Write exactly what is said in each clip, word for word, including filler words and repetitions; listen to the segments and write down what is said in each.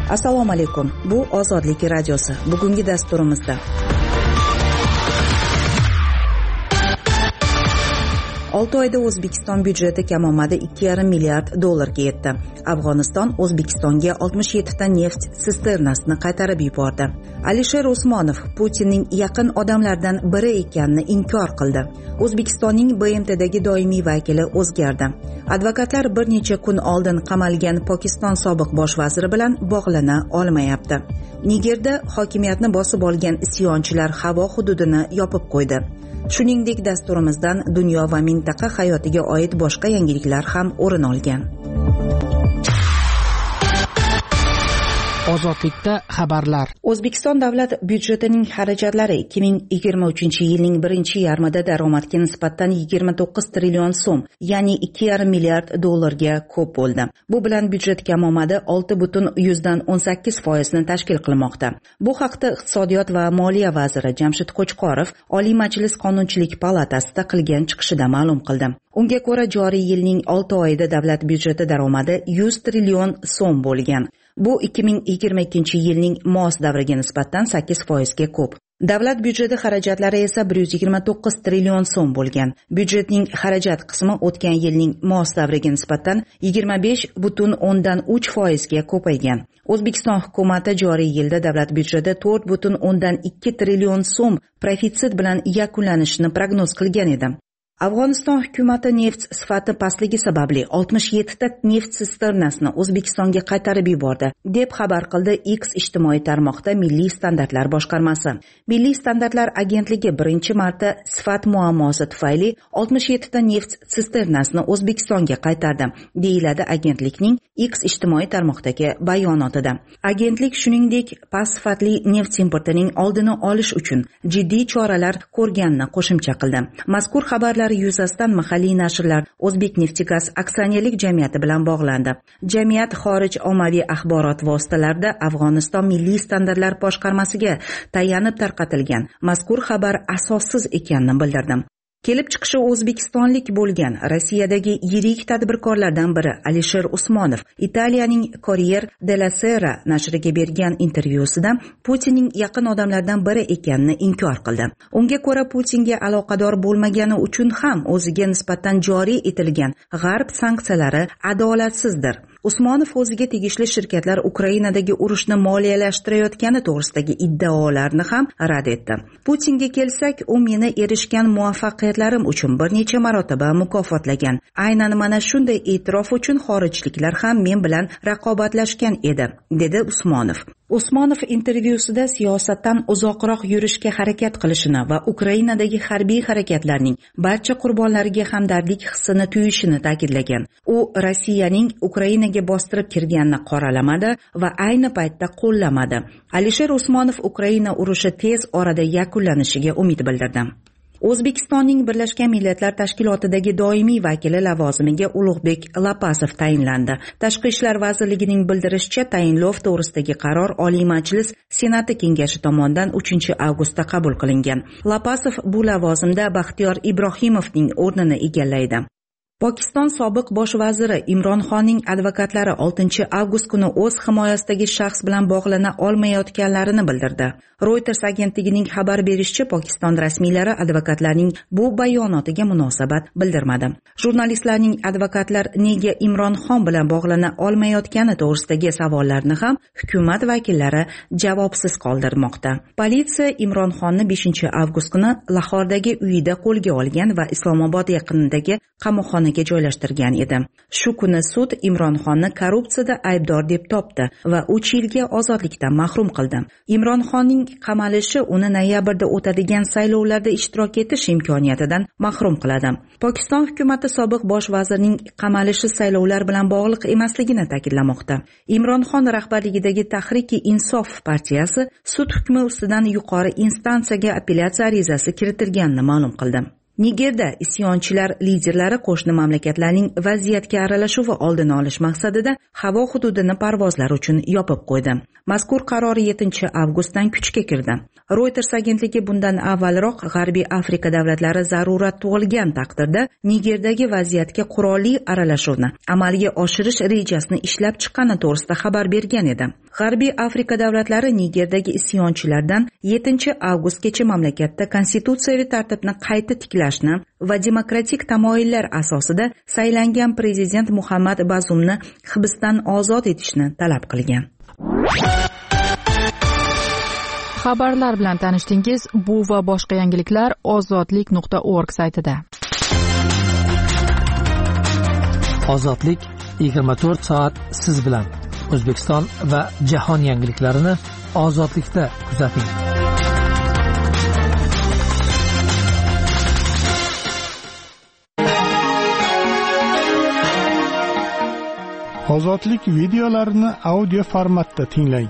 Assalomu alaykum. Bu Ozodlik radiosi. Bugungi dasturimizda olti oyda O'zbekiston byudjeti kamomadi ikki yarim milliard dollarga yetdi. Afg'oniston O'zbekistonga oltmish yetti ta neft sisternasini qaytarib yubordi. Alisher Usmonov Putinning yaqin odamlaridan biri ekanini inkor qildi. O'zbekistonning B M Tdagi doimiy vakili o'zgardi. Advokatlar bir necha kun oldin qamalgan Pokiston sobiq bosh vaziri bilan bog'lana olmayapti. Nigerda hokimiyatni bosib olgan isyonchilar havo hududini yopib qo'ydi. Shuningdek, dasturimizdan dunyo va mintaqa hayotiga oid boshqa yangiliklar ham o'rin olgan. Ozodlikda xabarlar. O'zbekiston davlat byudjetining xarajatlari ikki ming yigirma uchinchi yilning birinchi yarmida daromadga nisbatan yigirma to'qqiz trillion so'm, ya'ni ikki yarim milliard dollarga ko'p bo'ldi. Bu bilan byudjet kamomadi olti butun yuzdan o'n sakkiz foizni tashkil qilmoqda. Bu haqda Iqtisodiyot va moliya vaziri Jamshid Qo'chqorov Oliy Majlis Qonunchilik palatasida qilgan chiqishida ma'lum qildi. Unga ko'ra, joriy yilning olti oyida davlat byudjeti daromadi yuz trillion so'm bo'lgan. Bu ikki ming yigirma ikkinchi yilning mos davriga nisbatan sakkiz foizga ko'p. Davlat byudjeti xarajatlari esa bir yuz yigirma to'qqiz trillion so'm bo'lgan. Byudjetning xarajat qismi o'tgan yilning mos davriga nisbatan yigirma besh butun o'ndan uch foizga ko'paygan. O'zbekiston hukumati joriy yilda davlat byudjeti to'rt butun o'ndan ikki trillion so'm profitsit bilan yakunlanishini prognoz qilgan edi. Afg'oniston hukumati neft sifati pastligi sababli oltmish yetti ta neft sisternasini O'zbekistonga qaytarib yubordi, deb xabar qildi X ijtimoiy tarmoqda Milliy standartlar boshqarmasi. Milliy standartlar agentligi birinchi marta sifat muammosi tufayli oltmish yetti ta neft sisternasini O'zbekistonga qaytardi, deyiladi agentlikning X ijtimoiy tarmoqdagi bayonotida. Agentlik shuningdek past sifatli neft importining oldini olish uchun jiddiy choralar ko'rganini qo'shimcha qildi. Mazkur xabarlar yuzasidan mahalliy nashrlar O'zbekneftgaz aksionerlik jamiyati bilan bog'landi. Jamiyat xorij ommaviy axborot vositalarida Afg'oniston milliy standartlar boshqarmasiga tayanib tarqatilgan mazkur xabar asossiz ekanini bildirdi. Kelib chiqishi o'zbekistonlik bo'lgan Rossiyadagi yirik tadbirkorlardan biri Alisher Usmonov Italiyaning Corriere della Sera nashriga bergan intervyusida Putinning yaqin odamlaridan biri ekanini inkor qildi. Unga ko'ra, Putinga aloqador bo'lmagani uchun ham o'ziga nisbatan joriy etilgan G'arb sanksiyalari adolatsizdir. Usmonov o'ziga tegishli shirkatlar Ukrainadagi urushni moliyalashtirayotgani to'g'risidagi iddaolarni ham rad etdi. Putinga kelsak, u meni erishgan muvaffaqiyatlarim uchun bir necha marotaba mukofotlagan. Aynan mana shunday e'tirof uchun xorijliklar ham men bilan raqobatlashgan edi, dedi Usmonov. Usmonov intervyusida siyosatdan uzoqroq yurishga harakat qilishini va Ukrainadagi harbiy harakatlarning barcha qurbonlariga hamdardlik hissini tuyishini ta'kidlagan. U Rossiyaning Ukrainaga bostirib kirganini qoralamadi va ayni paytda qo'llamadi. Alisher Usmonov Ukraina urushi tez orada yakunlanishiga umid bildirdi. O'zbekistonning Birlashgan Millatlar Tashkilotidagi doimiy vakili lavozimiga Ulug'bek Lapasov tayinlandi. Tashqi ishlar vazirligining bildirishicha, tayinlov to'g'risidagi qaror Oliy Majlis Senati kengashi tomonidan uchinchi avgustda qabul qilingan. Lapasov bu lavozimda Baxtiyor Ibrohimovning o'rnini egallaydi. Pokiston sobiq bosh vaziri Imron Xonning advokatlari oltinchi avgust kuni o'z himoyasidagi shaxs bilan bog'lana olmayotganlarini bildirdi. Reuters agentligining xabar berishicha, Pokiston rasmiylari advokatlarning bu bayonotiga munosabat bildirmadi. Jurnalistlarning advokatlar nega Imron Xon bilan bog'lana olmayotgani to'g'risidagi savollarni ham hukumat vakillari javobsiz qoldirmoqda. Politsiya Imron Xonni beshinchi avgust kuni Lahordagi uyida qo'lga olgan va Islomobod yaqinidagi qamoqxonaga joylashtirgan edi. Shu kuni sud Imron Xonni korrupsiyada aybdor deb topdi va uch yilga ozodlikdan mahrum qildi. Imron Xonning qamalishi uni noyabrda o'tadigan saylovlarda ishtirok etish imkoniyatidan mahrum qiladi. Pokiston hukumati sobiq bosh vazirning qamalishi saylovlar bilan bog'liq emasligini ta'kidlamoqda. Imron Xon rahbarligidagi Tahriki Insof partiyasi sud hukmi ustidan yuqori instansiyaga apellyatsiya arizasi kiritilganini ma'lum qildi. Nigerda isyonchilar liderlari qo'shni mamlakatlarning vaziyatga aralashuvi oldini olish maqsadida havo hududini parvozlar uchun yopib qo'ydi. Mazkur qaror yettinchi avgustdan kuchga kirdi. Reuters agentligi bundan avvalroq G'arbiy Afrika davlatlari zarurat tug'ilgan taqdirda Nigerdagi vaziyatga qurolli aralashuvni amalga oshirish rejasini ishlab chiqqani to'g'risida xabar bergan edi. G'arbiy Afrika davlatlari Nigerdagi isyonchilardan yettinchi avgustgacha mamlakatda konstitutsiyaviy tartibni qayta tiklashni va demokratik tamoyillar asosida saylangan prezident Muhammad Bazumni hibsdan ozod etishni talab qilgan. Xabarlar bilan tanishdingiz. Bu va boshqa yangiliklar ozodlik nuqta org saytida. Ozodlik yigirma to'rt soat siz bilan. O'zbekiston va jahon yangiliklarini ozodlikda kuzating. Ozodlik videolarini audio formatda tinglang.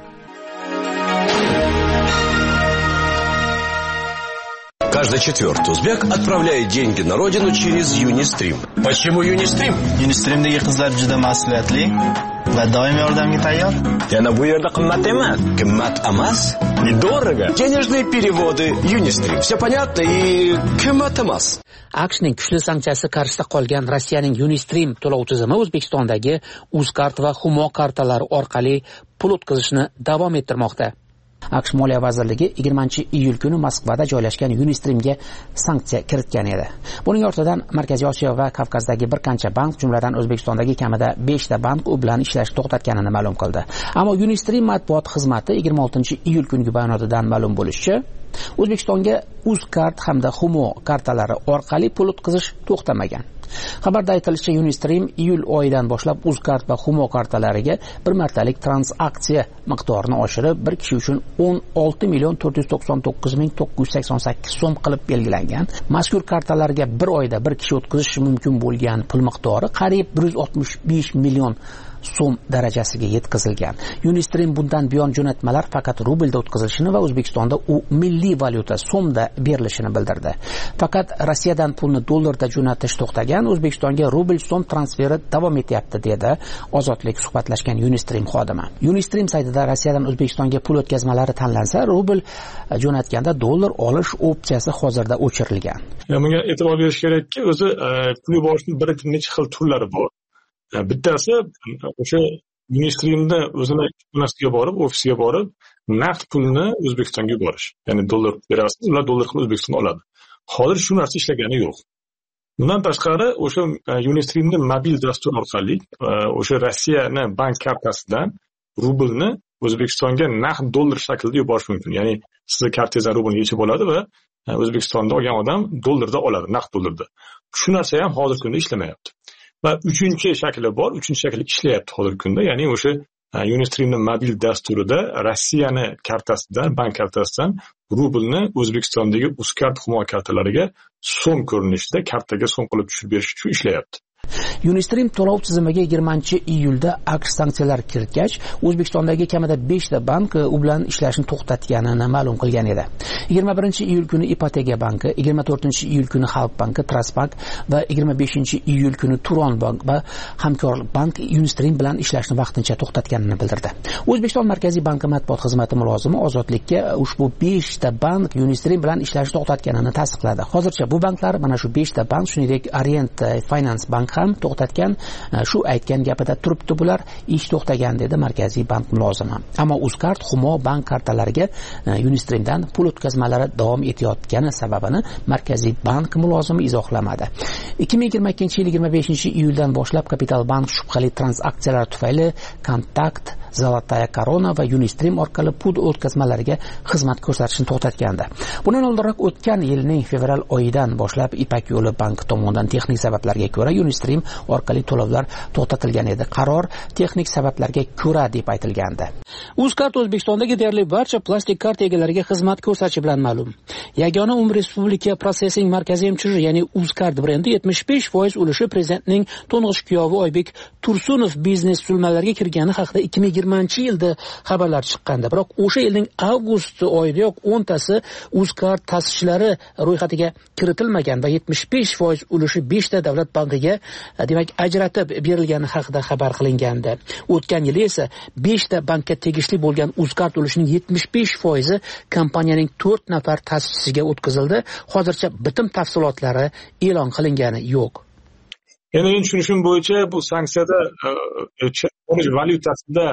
Каждый четвертый узбек отправляет деньги на родину через Юнистрим. Почему Юнистрим? Юнистримdagi qizlar juda mas'uliyatli va doim yordamga tayyor. Yana bu yerda qimmat emas. Qimmat emas? Недорого. Денежные переводы Юнистрим. Все понятно и qimmat emas. AQShning kuchli sanksiyasi qarshida qolgan Rossiyaning Unistream to'lov tizimi O'zbekistondagi Uzcard va Humo kartalari orqali pul o'tkazishni davom ettirmoqda. AQSh Moliya vazirligi yigirmanchi iyul kuni Moskvada joylashgan Unistreamga sanksiya kiritgan edi. Buning ortidan Markaziy Osiyo va Kavkazdagi bir qancha bank, jumladan O'zbekistondagi kamida beshta bank u bilan ishlashni to'xtatganini ma'lum qildi. Ammo Unistream matbuot xizmati yigirma oltinchi iyul kungi bayonotidan ma'lum bo'lishicha, O'zbekistonga Uzcard hamda Humo kartalari orqali pul o'tkazish to'xtamagan. Xabarda aytilishicha, Unistream iyul oyidan boshlab Uzcard va Humo kartalariga bir martalik transaksiya miqdorini oshirib, bir kishi uchun o'n olti million to'rt yuz to'qson to'qqiz ming to'qqiz yuz sakson sakkiz so'm qilib belgilangan. Mazkur kartalarga bir oyda bir kishi o'tkazishi mumkin bo'lgan pul miqdori qariyb bir yuz oltmish besh million so'm darajasiga yetkazilgan. Unistream bundan buyon jo'natmalar faqat rublda o'tkazilishini va O'zbekistonda u milliy valyuta so'mda berilishini bildirdi. Faqat Rossiyadan pulni dollarda jo'natish to'xtagan, O'zbekistonga rubl so'm transferi davom etyapti, dedi Ozodlik suhbatlashgan Unistream xodimi. Unistream saytida Rossiyadan O'zbekistonga pul o'tkazmalari tanlansa, rubl jo'natganda dollar olish opsiyasi hozirda o'chirilgan. Bunga e'tibor berish kerakki, o'zi pul yuborishning bir necha xil turlari bor. Bittasi o'sha Unistreamda o'zini kutubxonasiga borib, ofisiga borib, naqd pulni O'zbekistonga yuborish. Ya'ni dollar berasiz, ular dollar qilib O'zbekistonga oladi. Hozir shu narsa ishlagani yo'q. Bundan tashqari, o'sha Unistreamning mobil dastur orqali o'sha Rossiyani bank kartasidan rublni O'zbekistonga naqd dollar shaklida yuborish mumkin. Ya'ni sizni kartangizdan rublni yechib oladi va O'zbekistonda olgan odam dollarda oladi, naqd dollarda. Shu narsa ham hozirgi kunda ishlamayapti. Va uchinchi shakli bor, uchinchi shakli ishlayapti hozirgi kunda. Ya'ni o'sha Unistreamning mobil dasturida Rossiyani kartasidan, bank kartasidan rublni O'zbekistondagi Uzcard Humo kartalariga so'm ko'rinishida kartaga so'm qilib tushirib berish uchun ishlayapti. Unistream to'lov tizimiga yigirmanchi iyulda AQSh sanksiyalar kiritgach, O'zbekistondagi kamida beshta bank u bilan ishlashni to'xtatganini ma'lum qilgan edi. yigirma birinchi iyul kuni Ipoteka banki, yigirma to'rtinchi iyul kuni Xalq banki, Trustbank va yigirma beshinchi iyul kuni Turon bank va Hamkorlik bank Unistream bilan ishlashni vaqtincha to'xtatganini bildirdi. O'zbekiston Markaziy banki matbuot xizmati mulozimi Ozodlikka ushbu beshta bank Unistream bilan ishlashni to'xtatganini tasdiqladi. Hozircha bu banklar, mana shu beshta bank, shuningdek Orient Finance bank ham to'xtatgan. Shu aytgan gapida turibdi bular, ish to'xtagan, dedi Markaziy bank mulozimi. Ammo Uzcard Humo bank kartalariga Unistreamdan pul o'tkazmalari davom etayotgani sababini Markaziy bank mulozimi izohlamadi. ikki ming yigirma ikkinchi yil yigirma beshinchi iyuldan boshlab Kapital bank shubhali transaksiyalar tufayli Kontakt, Zolotaya Korona va Unistream orqali pul o'tkazmalariga xizmat ko'rsatishni to'xtatgandi. Bundan oldinroq o'tgan yilning fevral oyidan boshlab Ipak yo'li bank tomonidan texnik sabablarga ko'ra Unistream orqali to'lovlar to'xtatilgan edi. Qaror texnik sabablarga ko'ra deb aytilgandi. Uzcard O'zbekistondagi deyarli barcha plastik karta egalariga xizmat ko'rsatishi bilan ma'lum. Yagona umum respublika Processing markazi M C H ya'ni Uzcard brendi yetmish besh foiz ulushi prezidentning to'ng'ish kuyovi Oybek Tursunov biznes tuzilmalariga kirgani haqida ikki ming yigirmanchi yilda xabarlar chiqqandi. Biroq o'sha yilning avgust oyidayoq o'ntasi Uzcard ta'sischilari ro'yxatiga kiritilmagan va yetmish besh foiz ulushi beshta davlat bankiga, demak, ajratib berilgani haqida xabar qilingandi. O'tgan yil esa beshta bankka tegishli bo'lgan Uzcard ulushining yetmish besh foizi kompaniyaning to'rt nafar ta'sischisiga o'tkazildi. Hozircha bitim tafsilotlari e'lon qilingani yo'q. Endi men tushunishim bo'yicha bu sanksiyada valyutasida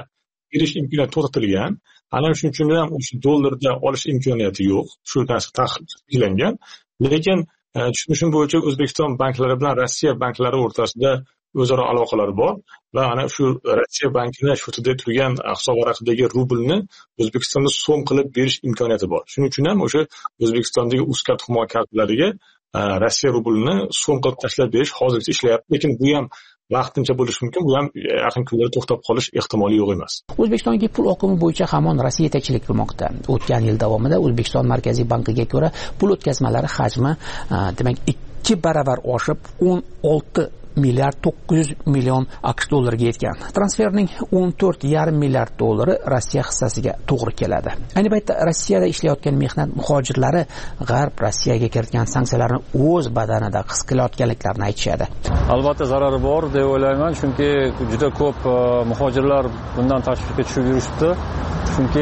berish imkoniyati to'xtatilgan. Ana shuning uchun ham o'sha dollarda olish imkoniyati yo'q. Shu narsa taqiqlangan. Lekin tushunishim bo'yicha O'zbekiston banklari bilan Rossiya banklari o'rtasida o'zaro aloqalar bor va ana shu Rossiya bankida shu yerda turgan hisob varaqidagi rublni O'zbekistonda so'm qilib berish imkoniyati bor. Shuning uchun ham o'sha O'zbekistondagi Uzcard Humo kartalariga Rossiya rublini so'm qilib tashlab berish hozircha ishlayapti, lekin bu ham vaqtincha bo'lishi mumkin. Bu ham yaqin kunlarda to'xtab qolish ehtimoli yo'q emas. O'zbekistonga pul oqimi bo'yicha hamon Rossiya yetakchilik qilmoqda. O'tgan yil davomida O'zbekiston Markaziy bankiga ko'ra pul o'tkazmalari hajmi demak ikki baravar oshib o'n olti milliard to'qqiz yuz million AQSh dollariga yetgan. Transferning o'n to'rt yarim milliard dollari Rossiya hissasiga to'g'ri keladi. Ayni paytda Rossiyada ishlayotgan mehnat muhojirlari G'arb Rossiyaga kiritgan sanksiyalarni o'z badanida his qilayotganliklarini aytishadi. Albatta zarari bor deb o'ylayman, chunki juda ko'p muhojirlar bundan tashvishga tushib yurishibdi. Chunki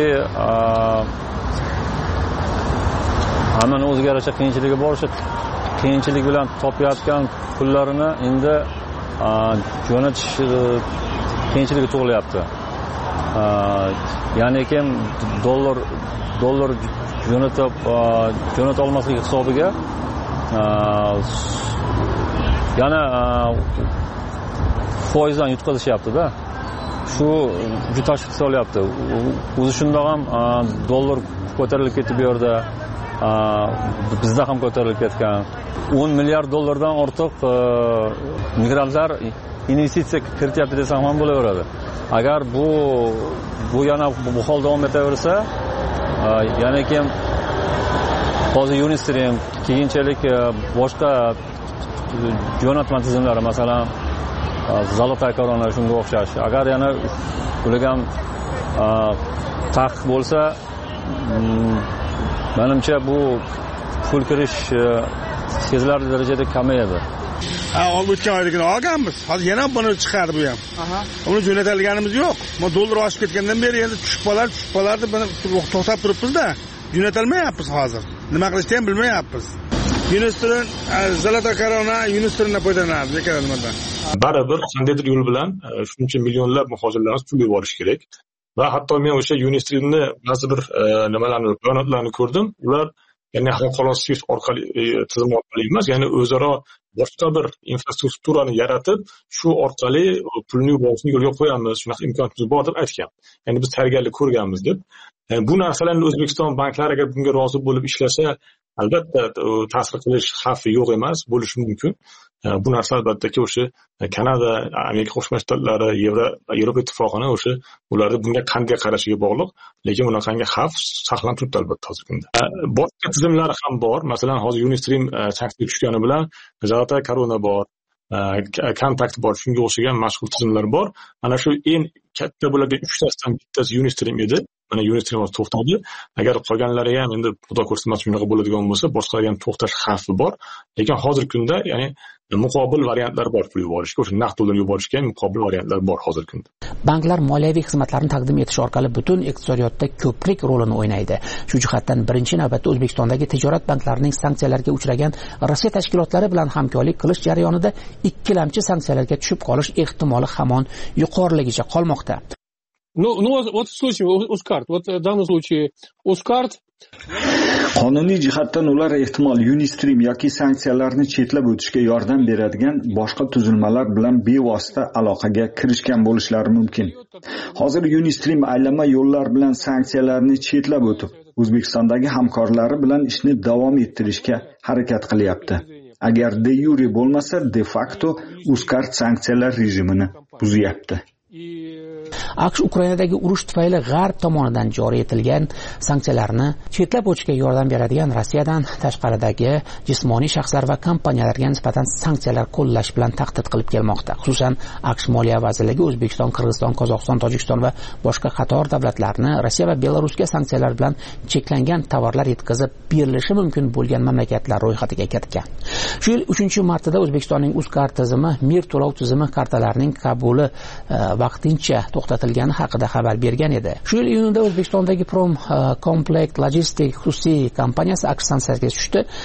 hammaning o'ziga yarasha qiyinchiligi bor, shu qiyinchilik bilan topayotgan pullarini endi jo'natish qiyinchiligi tug'ilyapti. Ya'ni kim dollar dollar jo'natib jo'nata olmasligi hisobiga yana foizdan yutqazishyapti-da. Shu juda tashvishga solyapti. O'zi shundoq ham dollar ko'tarilib ketib bu yerda, bizda ham ko'tarilib ketgan. o'n milliard dollardan ortiq migrantlar investitsiya kirityapti desam ham bo'laveradi. Agar bu bu yana bu hol davom etaversa, yana kim hozir Unistream, keyinchalik boshqa jo'natma tizimlari, masalan, Zolotaya korona shunga o'xshash. Agar yana ularga ham taqiq bo'lsa, menimcha bu pul kirish sezilarli darajada kamayadi. Ha, o'tgan oyligini olganmiz. Hozir yana buni chiqardi bu ham. Aha. Uni jo'natilganimiz yo'q. Mo dollar oshib ketgandan beri endi tushib qolar, tushib qolardi, buni to'xtab turibmiz-da. Jo'natilmayapmiz hozir. Nima qilishni ham bilmayapmiz. Unistrin, Zolotaya korona Unistrindan foydalanadi ekan nimadan. Baribir qandaydir yo'l bilan shuncha millionlab muhojirlarni pul yuborish kerak. Va hatto men o'sha Unistrinni ba'zi bir nimalarni, bayonotlarni ko'rdim. Ular ya'ni xalqaro Swift orqali tizim orqali emas, ya'ni o'zaro boshqa bir infrastrukturani yaratib, shu orqali pulni yuborishni yo'lga qo'yamiz, shunaqa imkoniyatimiz bor deb aytgan. Ya'ni biz tayyorgarlik ko'rganmiz deb. Bu narsalarni O'zbekiston banklari agar bunga rozi bo'lib ishlasa, albatta ta'sir qilish xavfi yo'q emas, bo'lishi mumkin. Bu narsa albattaki o'sha Kanada, Amerika Qo'shma Shtatlari, Yevropa ittifoqini o'sha ularning bunga qanday qarashiga bog'liq, lekin bunaqangi xavf saqlanib turibdi albatta hozirgi kunda. Boshqa tizimlar ham bor. Masalan, hozir Unistream sanksiya tushgani bilan Zolotaya korona bor, kontakt bor, shunga o'xshagan mashhur tizimlar bor. Mana shu eng katta bo'lgan uchtasidan bittasi Unistream edi. Mana Unistream to'xtadi. Agar qolganlari ham endi xudo ko'rsamas shunaqa bo'ladigan bo'lsa, boshqalar ham to'xtash xavfi bor. Lekin hozirgi kunda, ya'ni muqobil variantlar bor pul yuborishga, o'sha naqd dollar yuborishga muqobil variantlar bor hozirgi kunda. Banklar moliyaviy xizmatlarni taqdim etish orqali butun iqtisodiyotda ko'prik rolini o'ynaydi. Shu jihatdan birinchi navbatda O'zbekistondagi tijorat banklarining sanksiyalarga uchragan Rossiya tashkilotlari bilan hamkorlik qilish jarayonida ikkilamchi sanksiyalarga tushib qolish ehtimoli hamon yuqoriligicha qolmoqda. Ну, ну вот в случае Uzcard, вот в данном случае Uzcard qonuniy jihatdan ular ehtimol Unistream yoki sanksiyalarni chetlab o'tishga yordam beradigan boshqa tuzilmalar bilan bevosita aloqaga kirishgan bo'lishlari mumkin. Hozir Unistream aylanma yo'llar bilan sanksiyalarni chetlab o'tib, O'zbekistondagi hamkorlari bilan ishni davom ettirishga harakat qilyapti. Agar de yure bo'lmasa, de facto Uzcard sanksiyalar rejimini buzyapti. AQSh Ukrainadagi urush tufayli G'arb tomonidan joriy etilgan sanksiyalarni chetlab o'tishga yordam beradigan Rossiyadan tashqaridagi jismoniy shaxslar va kompaniyalarga nisbatan sanksiyalar qo'llash bilan tahdid qilib kelmoqda. Xususan, AQSh Moliya vazirligi O'zbekiston, Qirg'iziston, Qozog'iston, Tojikiston va boshqa qator davlatlarni Rossiya va Belarusga sanksiyalar bilan cheklangan tovarlar yetkazib berilishi mumkin bo'lgan mamlakatlar ro'yxatiga kiritgan. Shu yil uchinchi martda O'zbekistonning Uzcard tizimi Mir to'lov tizimi kartalarining qabuli vaqtincha to'xtatilgani haqida xabar bergan edi. Shu yil iyunida O'zbekistondagi Prom Complect Logistic xususiy kompaniyasi AQSh sanksiyasiga tushdi.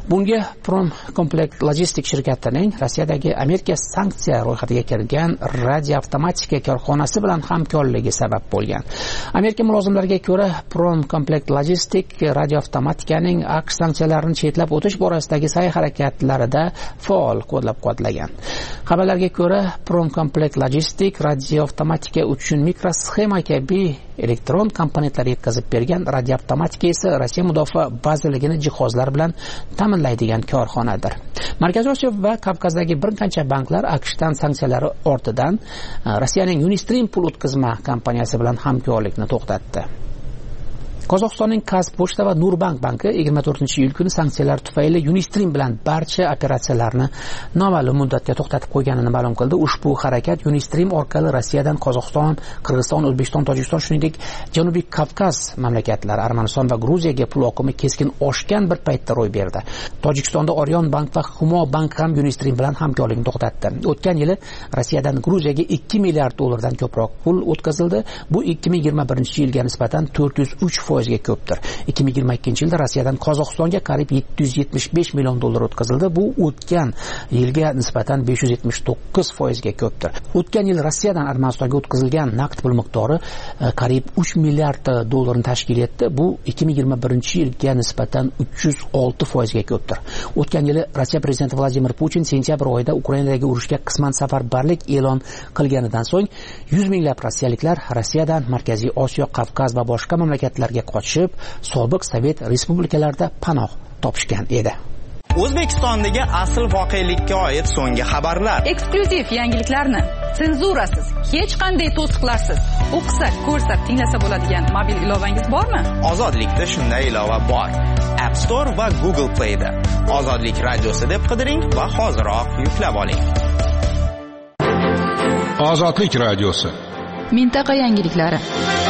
Bunga Prom Complex Logistics shirkatining Rossiyadagi Amerika sanksiya ro'yxatiga kirgan radioavtomatika korxonasi bilan hamkorligi sabab bo'lgan. Amerika mulozimlariga ko'ra, Prom Complex Logistics radioavtomatikaning AQSh sanksiyalarini chetlab o'tish borasidagi sa'y-harakatlarida faol qo'llab-quvvatlagan. Xabarlarga ko'ra, Prom Complex Logistics radioavtomatika uchun mikrosxema kabi elektron komponentlar yetkazib bergan, radioavtomatika esa Rossiya mudofaa bazaligini jihozlar bilan ta'minlaydigan korxonadir. Markaziy Osiyo va Kavkazdagi bir qancha banklar AQShdan sanksiyalari ortidan Rossiyaning Unistream pul o'tkazma kompaniyasi bilan hamkorlikni to'xtatdi. Qozog'istonning Kaz Pochta va Nurbank banki yigirma to'rtinchi iyul kuni sanksiyalar tufayli Unistream bilan barcha operatsiyalarni noma'lum muddatga to'xtatib qo'yganini ma'lum qildi. Ushbu harakat Unistream orqali Rossiyadan Qozog'iston, Qirg'iziston, O'zbekiston, Tojikiston, shuningdek Janubiy Kavkaz mamlakatlari, Armaniston va Gruziyaga pul oqimi keskin oshgan bir paytda ro'y berdi. Tojikistonda Orion bank va Humo bank ham Unistream bilan hamkorlikni to'xtatdi. O'tgan yili Rossiyadan Gruziyaga ikki milliard dollardan ko'proq pul o'tkazildi. Bu ikki ming yigirma birinchi yilga nisbatan to'rt yuz uch foizga ko'pdir. ikki ming yigirma ikkinchi yilda Rossiyadan Qozog'istonga qariyb yetti yuz yetmish besh million dollar o'tkazildi. Bu o'tgan yilga nisbatan besh yuz yetmish to'qqiz foizga ko'pdir. O'tgan yil Rossiyadan Armanistonga o'tkazilgan naqd pul miqdori qariyb uch milliard dollarni tashkil etdi. Bu ikki ming yigirma birinchi yilga nisbatan uch yuz olti foizga ko'pdir. O'tgan yili Rossiya prezidenti Vladimir Putin sentyabr oyida Ukrainadagi urushga qisman safarbarlik e'lon qilganidan so'ng yuz minglab rossiyaliklar Rossiyadan Markaziy Osiyo, Qafqaz va boshqa mamlakatlarga qochib, sobiq Sovet respublikalarida panoh topishgan edi. O'zbekistondagi asl voqelikka oid so'nggi xabarlar, eksklyuziv yangiliklarni senzurasiz, hech qanday to'siqlarsiz o'qisa, ko'rsa, tinglasa bo'ladigan mobil ilovangiz bormi? Ozodlikda shunday ilova bor. App Store va Google Play da Ozodlik radiosi deb qidiring va hoziroq yuklab oling. Ozodlik radiosi. Mintaqa yangiliklari.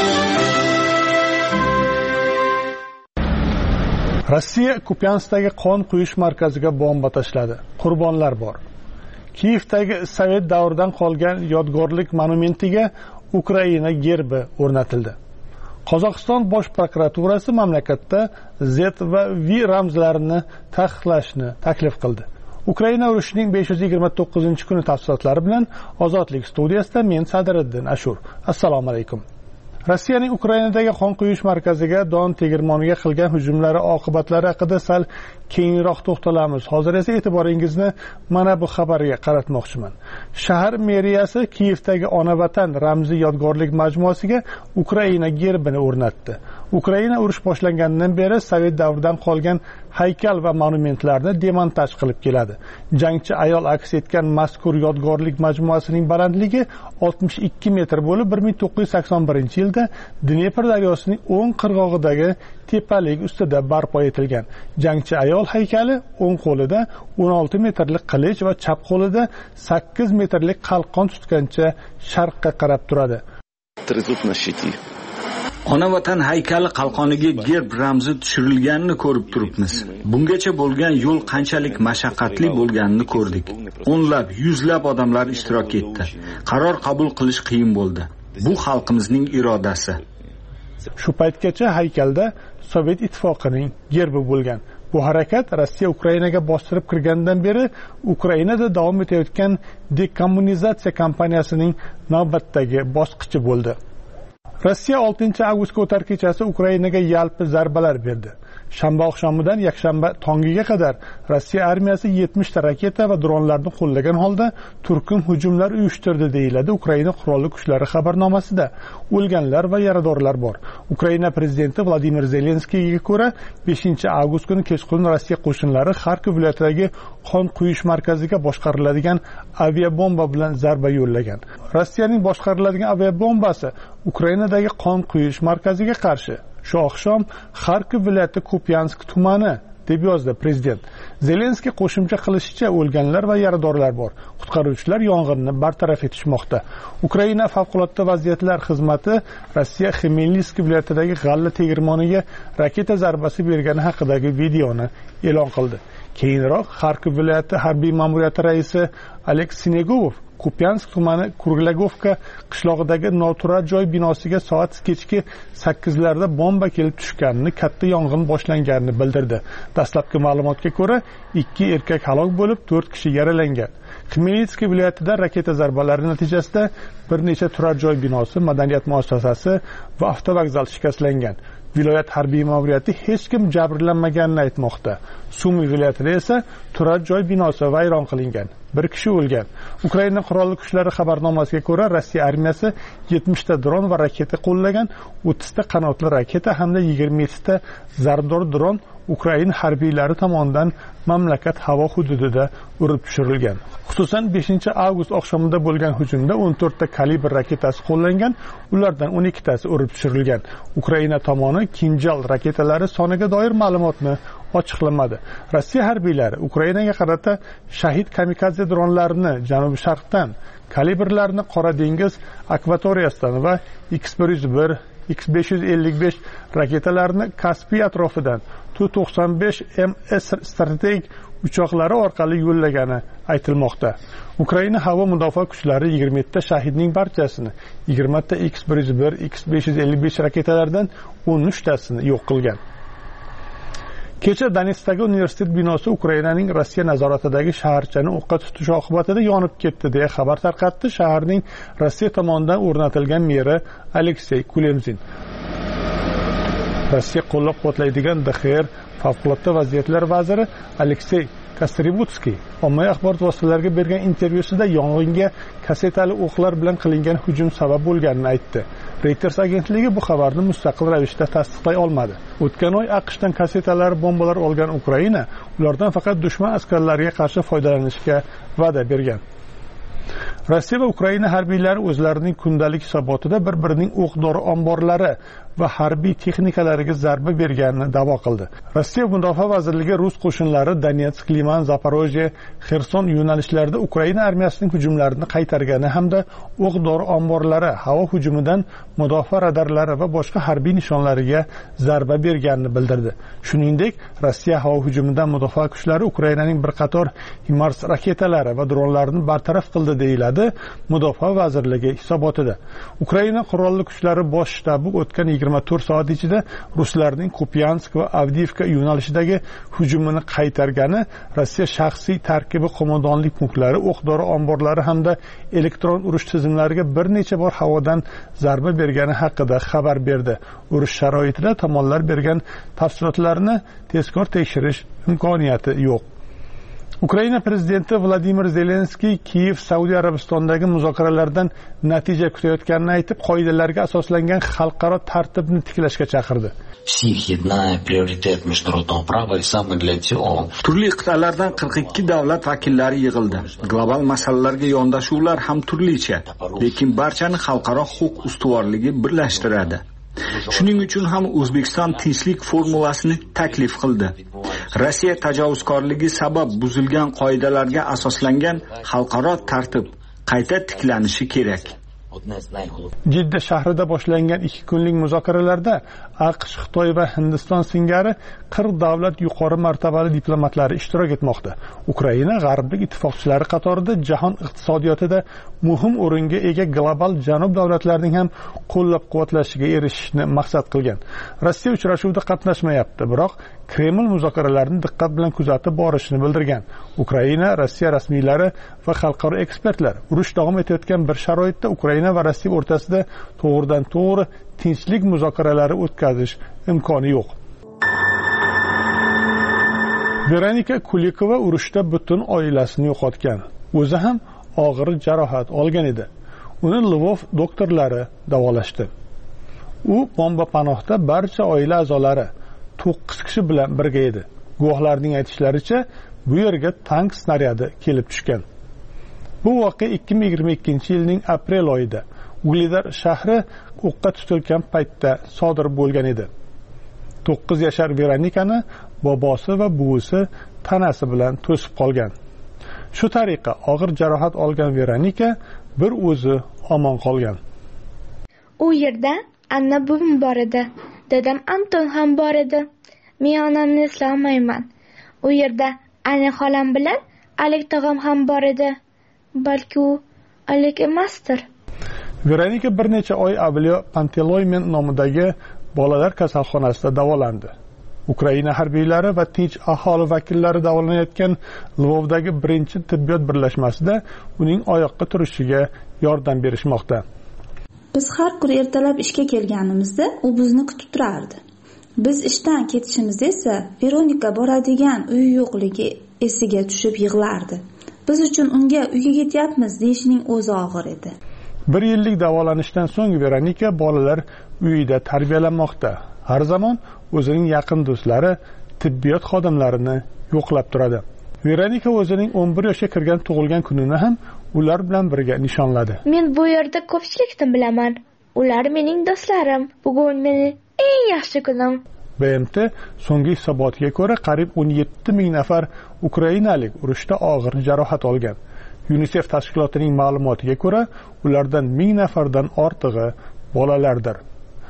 Rossiya Kupyansdagi qon quyish markaziga bomba tashladi. Qurbonlar bor. Kiyevdagi Sovet davridan qolgan yodgorlik monumentiga Ukraina gerbi o'rnatildi. Qozog'iston bosh prokuraturasi mamlakatda Z va V ramzlarini taqiqlashni taklif qildi. Ukraina urushining besh yuz yigirma to'qqizinchi kuni tafsilotlari bilan Ozodlik studiyasida men Sadiriddin Ashur. Assalomu alaykum. Rossiyaning Ukrainadagi qon quyish markaziga Don tegirmoniga qilgan hujumlari oqibatlari haqida sal keyinroq to'xtalamiz. Hozir esa e'tiboringizni mana bu xabarga qaratmoqchiman. Shahar meriyasi Kiyevdagi Ona vatan ramziy yodgorlik majmuasiga Ukraina gerbini o'rnatdi. Ukraina urush boshlanganidan beri Sovet davridan qolgan haykal va monumentlarni demontaj qilib keladi. Jangchi ayol aks etgan mazkur yodgorlik majmuasining balandligi oltmish ikki metr bo'lib, bir ming to'qqiz yuz sakson birinchi yilda Dnepr daryosining o'ng qirg'og'idagi tepalik ustida barpo etilgan. Jangchi ayol haykali o'ng qo'lida o'n olti metrlik qilich va chap qo'lida sakkiz metrlik qalqon tutgancha sharqqa qarab turadi. Ona vatan haykali qalqoniga gerb ramzi tushirilganini ko'rib turibmiz. Bungacha bo'lgan yo'l qanchalik mashaqqatli bo'lganini ko'rdik. O'nlab, yuzlab odamlar ishtirok etdi. Qaror qabul qilish qiyin bo'ldi. Bu xalqimizning irodasi. Shu paytgacha haykalda Sovet ittifoqining gerbi bo'lgan. Bu harakat Rossiya Ukrainaga bostirib kirgandan beri Ukrainada davom etayotgan dekommunizatsiya kampaniyasining navbatdagi bosqichi bo'ldi. Rossiya oltinchi avgustga o'tar kechasi Ukrainaga yalpi zarbalar berdi. Shanba oqshomidan yakshanba tongiga qadar Rossiya armiyasi yetmish ta raketa va dronlarni qo'llagan holda turkum hujumlar uyushtirdi deyiladi Ukraina qurolli kuchlari xabarnomasida. O'lganlar va yaradorlar bor. Ukraina prezidenti Vladimir Zelenskiyga ko'ra beshinchi avgust kuni kechqurun Rossiya qo'shinlari Xarkov viloyatidagi qon quyish markaziga boshqariladigan aviabomba bilan zarba yo'llagan. Rossiyaning boshqariladigan aviabombasi Ukrainadagi qon quyish markaziga qarshi shu oqshom Xarkov viloyati Kupyansk tumani deb yozdi prezident. Zelenskiy qo'shimcha qilishicha o'lganlar va yaradorlar bor. Qutqaruvchilar yong'inni bartaraf etishmoqda. Ukraina favqulodda vaziyatlar xizmati Rossiya Xmelnytskiy viloyatidagi g'alla tegirmoniga raketa zarbasi bergani haqidagi videoni e'lon qildi. Keyinroq Xarkov viloyati harbiy ma'muriyati raisi Aleks Sinegov Kupiansk tumani Kurlagovka qishlog'idagi noturar joy binosiga soat kechki sakkizlarda bomba kelib tushganini, katta yong'in boshlanganini bildirdi. Dastlabki ma'lumotga ko'ra, ikki erkak halok bo'lib, to'rt kishi yaralangan. Xmelnitskiy viloyatida raketa zarbalari natijasida bir necha turar joy binosi, madaniyat muassasasi va avtovokzal shikastlangan. Viloyat harbiy ma'muriyati hech kim jabrlanmaganini aytmoqda. Sumi viloyatida esa turar joy binosi vayron qilingan. Bir kishi o'lgan. Ukraina qurolli kuchlari xabarnomasiga ko'ra, Rossiya armiyasi yetmishta dron va raketa qo'llagan, o'ttizta qanotli raketa hamda yigirma yettita zarbdor dron Ukraina harbiylari tomonidan mamlakat havo hududida urib tushirilgan. Xususan beshinchi avgust oqshomida bo'lgan hujumda o'n to'rtta kalibr raketasi qo'llangan, ulardan o'n ikkitasi urib tushirilgan. Ukraina tomoni Kinjal raketalari soniga doir ma'lumotni ochiqlamadi. Rossiya harbiylari Ukrainaga qarata shahid kamikadze dronlarini janubiy sharqdan, kalibrlarni Qora dengiz akvatoriyasidan va X bir yuz bir, X besh yuz ellik besh raketalarni Kaspiy atrofidan Tu to'qson besh M S strategik uchoqlari orqali yo'llagani aytilmoqda. Ukraina havo mudofaa kuchlari yigirma yettita shahidning barchasini, yigirma ta X bir yuz bir, X besh yuz ellik besh raketalardan o'n uchtasini yo'q qilgan. Kecha Donetskdagi universitet binosi Ukrainaning Rossiya nazoratidagi shaharchani o'qqa tutishi oqibatida yonib ketdi deya xabar tarqatdi shaharning Rossiya tomonidan o'rnatilgan meri Aleksey Kulemzin. Rossiya qo'llab-quvvatlaydigan D X R favqulodda vaziyatlar vaziri Aleksey Kastributskiy ommaviy axborot vositalariga bergan intervyusida yong'inga kassetali o'qlar bilan qilingan hujum sabab bo'lganini aytdi. Reuters agentligi bu xabarni mustaqil ravishda tasdiqlay olmadi. O'tgan oy AQShdan kassetalar, bombalar olgan Ukraina ulardan faqat dushman askarlariga qarshi foydalanishga va'da bergan. Rossiya va Ukraina harbiylari o'zlarining kundalik hisobotida bir-birining o'q-dori omborlari va harbiy texnikalariga zarba berganini da'vo qildi. Rossiya Mudofaa vazirligi rus qo'shinlari Donetsk, Liman, Zaporojye, Xerson yo'nalishlarida Ukraina armiyasining hujumlarini qaytargani hamda o'q-dori omborlari, havo hujumidan mudofaa radarlari va boshqa harbiy nishonlariga zarba berganini bildirdi. Shuningdek, Rossiya havo hujumidan mudofaa kuchlari Ukrainaning bir qator HIMARS raketalari va dronlarini bartaraf qildi deyiladi Mudofaa vazirligi hisobotida. Ukraina qurolli kuchlari bosh shtabi o'tgan yigirma to'rt soat ichida ruslarning Kupiansk va Avdiivka yo'nalishidagi hujumini qaytargani, Rossiya shaxsiy tarkibi qo'mondonlik punklari, o'q-dori omborlari hamda elektron urush tizimlariga bir necha bor havodan zarba bergani haqida xabar berdi. Urush sharoitida tomonlar bergan tafsilotlarni tezkor tekshirish imkoniyati yo'q. Ukraina prezidenti Vladimir Zelenskiy Kiyev Saudiya Arabistonidagi muzokaralardan natija kutayotganini aytib, qoidalarga asoslangan xalqaro tartibni tiklashga chaqirdi. Turli qit'alardan qirq ikki davlat vakillari yig'ildi. Global masalalarga yondashuvlar ham turlicha, lekin barchani xalqaro huquq ustuvorligi birlashtiradi. Shuning uchun ham O'zbekiston tinchlik formulasini taklif qildi. Rossiya tajovuzkorligi sabab buzilgan qoidalarga asoslangan xalqaro tartib qayta tiklanishi kerak. Jidda shahrida boshlangan ikki kunlik muzokaralarda AQSh, Xitoy va Hindiston singari qirq davlat yuqori martabali diplomatlari ishtirok etmoqda. Ukraina g'arblik ittifoqchilari qatorida jahon iqtisodiyotida muhim o'ringa ega global janub davlatlarining ham qo'llab-quvvatlashiga erishishni maqsad qilgan. Rossiya uchrashuvda qatnashmayapti, biroq Kreml muzokaralarni diqqat bilan kuzatib borishini bildirgan. Ukraina, Rossiya rasmiylari va xalqaro ekspertlar urush davom etayotgan bir sharoitda Ukraina va Rossiya o'rtasida to'g'ridan to'g'ri tinchlik muzokaralari o'tkazish imkoni yo'q. Veronika Kulikova urushda butun oilasini yo'qotgan. O'zi ham og'ir jarohat olgan edi. Uni Lvov doktorlari davolashdi. U bomba panohda barcha oila a'zolari to'qqiz kishi bilan birga edi. Guvohlarning aytishlaricha, bu yerga tank snaryadi kelib tushgan. Bu voqea ikki ming yigirma ikkinchi yilning aprel oyida Uglidar shahri o'qqa tutilgan paytda sodir bo'lgan edi. to'qqiz yashar Veronikani bobosi va buvisi tanasi bilan to'sib qolgan. Shu tariqa og'ir jarohat olgan Veronika bir o'zi omon qolgan. U yerda Anna buvim bor edi. Dadam Anton ham bor edi. Men onamni eslolmayman. U yerda Anna xolam bilan Alik tog'am ham bor edi. Balki u oylik emasdir. Veronika bir necha oy avval Panteloymen nomidagi bolalar kasalxonasida davolandi. Ukraina harbiylari va tinch aholi vakillari davolanayotgan Lvovdagi birinchi tibbiyot birlashmasida uning oyoqqa turishiga yordam berishmoqda. Biz har kun ertalab ishga kelganimizda u bizni kutib turardi. Biz ishdan ketishimizda esa Veronika boradigan uyi yo'qligi esiga tushib yig'lardi. Biz uchun unga uyga ketyapmiz deyishning o'zi og'ir edi. Bir yillik davolanishdan so'ng Veronika bolalar uyida tarbiyalanmoqda. Har zamon o'zining yaqin do'stlari, tibbiyot xodimlarini yo'qlab turadi. Veronika o'zining o'n bir yoshga kirgan tug'ilgan kunini ham ular bilan birga nishonladi. Men bu yerda ko'pchilikni bilaman. Ular mening do'stlarim. Bugun mening eng yaxshi kunim. B M T so'nggi hisobotiga ko'ra qariyb o'n yetti ming nafar ukrainalik urushda og'ir jarohat olgan. UNICEF tashkilotining ma'lumotiga ko'ra, ulardan ming nafardan ortig'i bolalardir.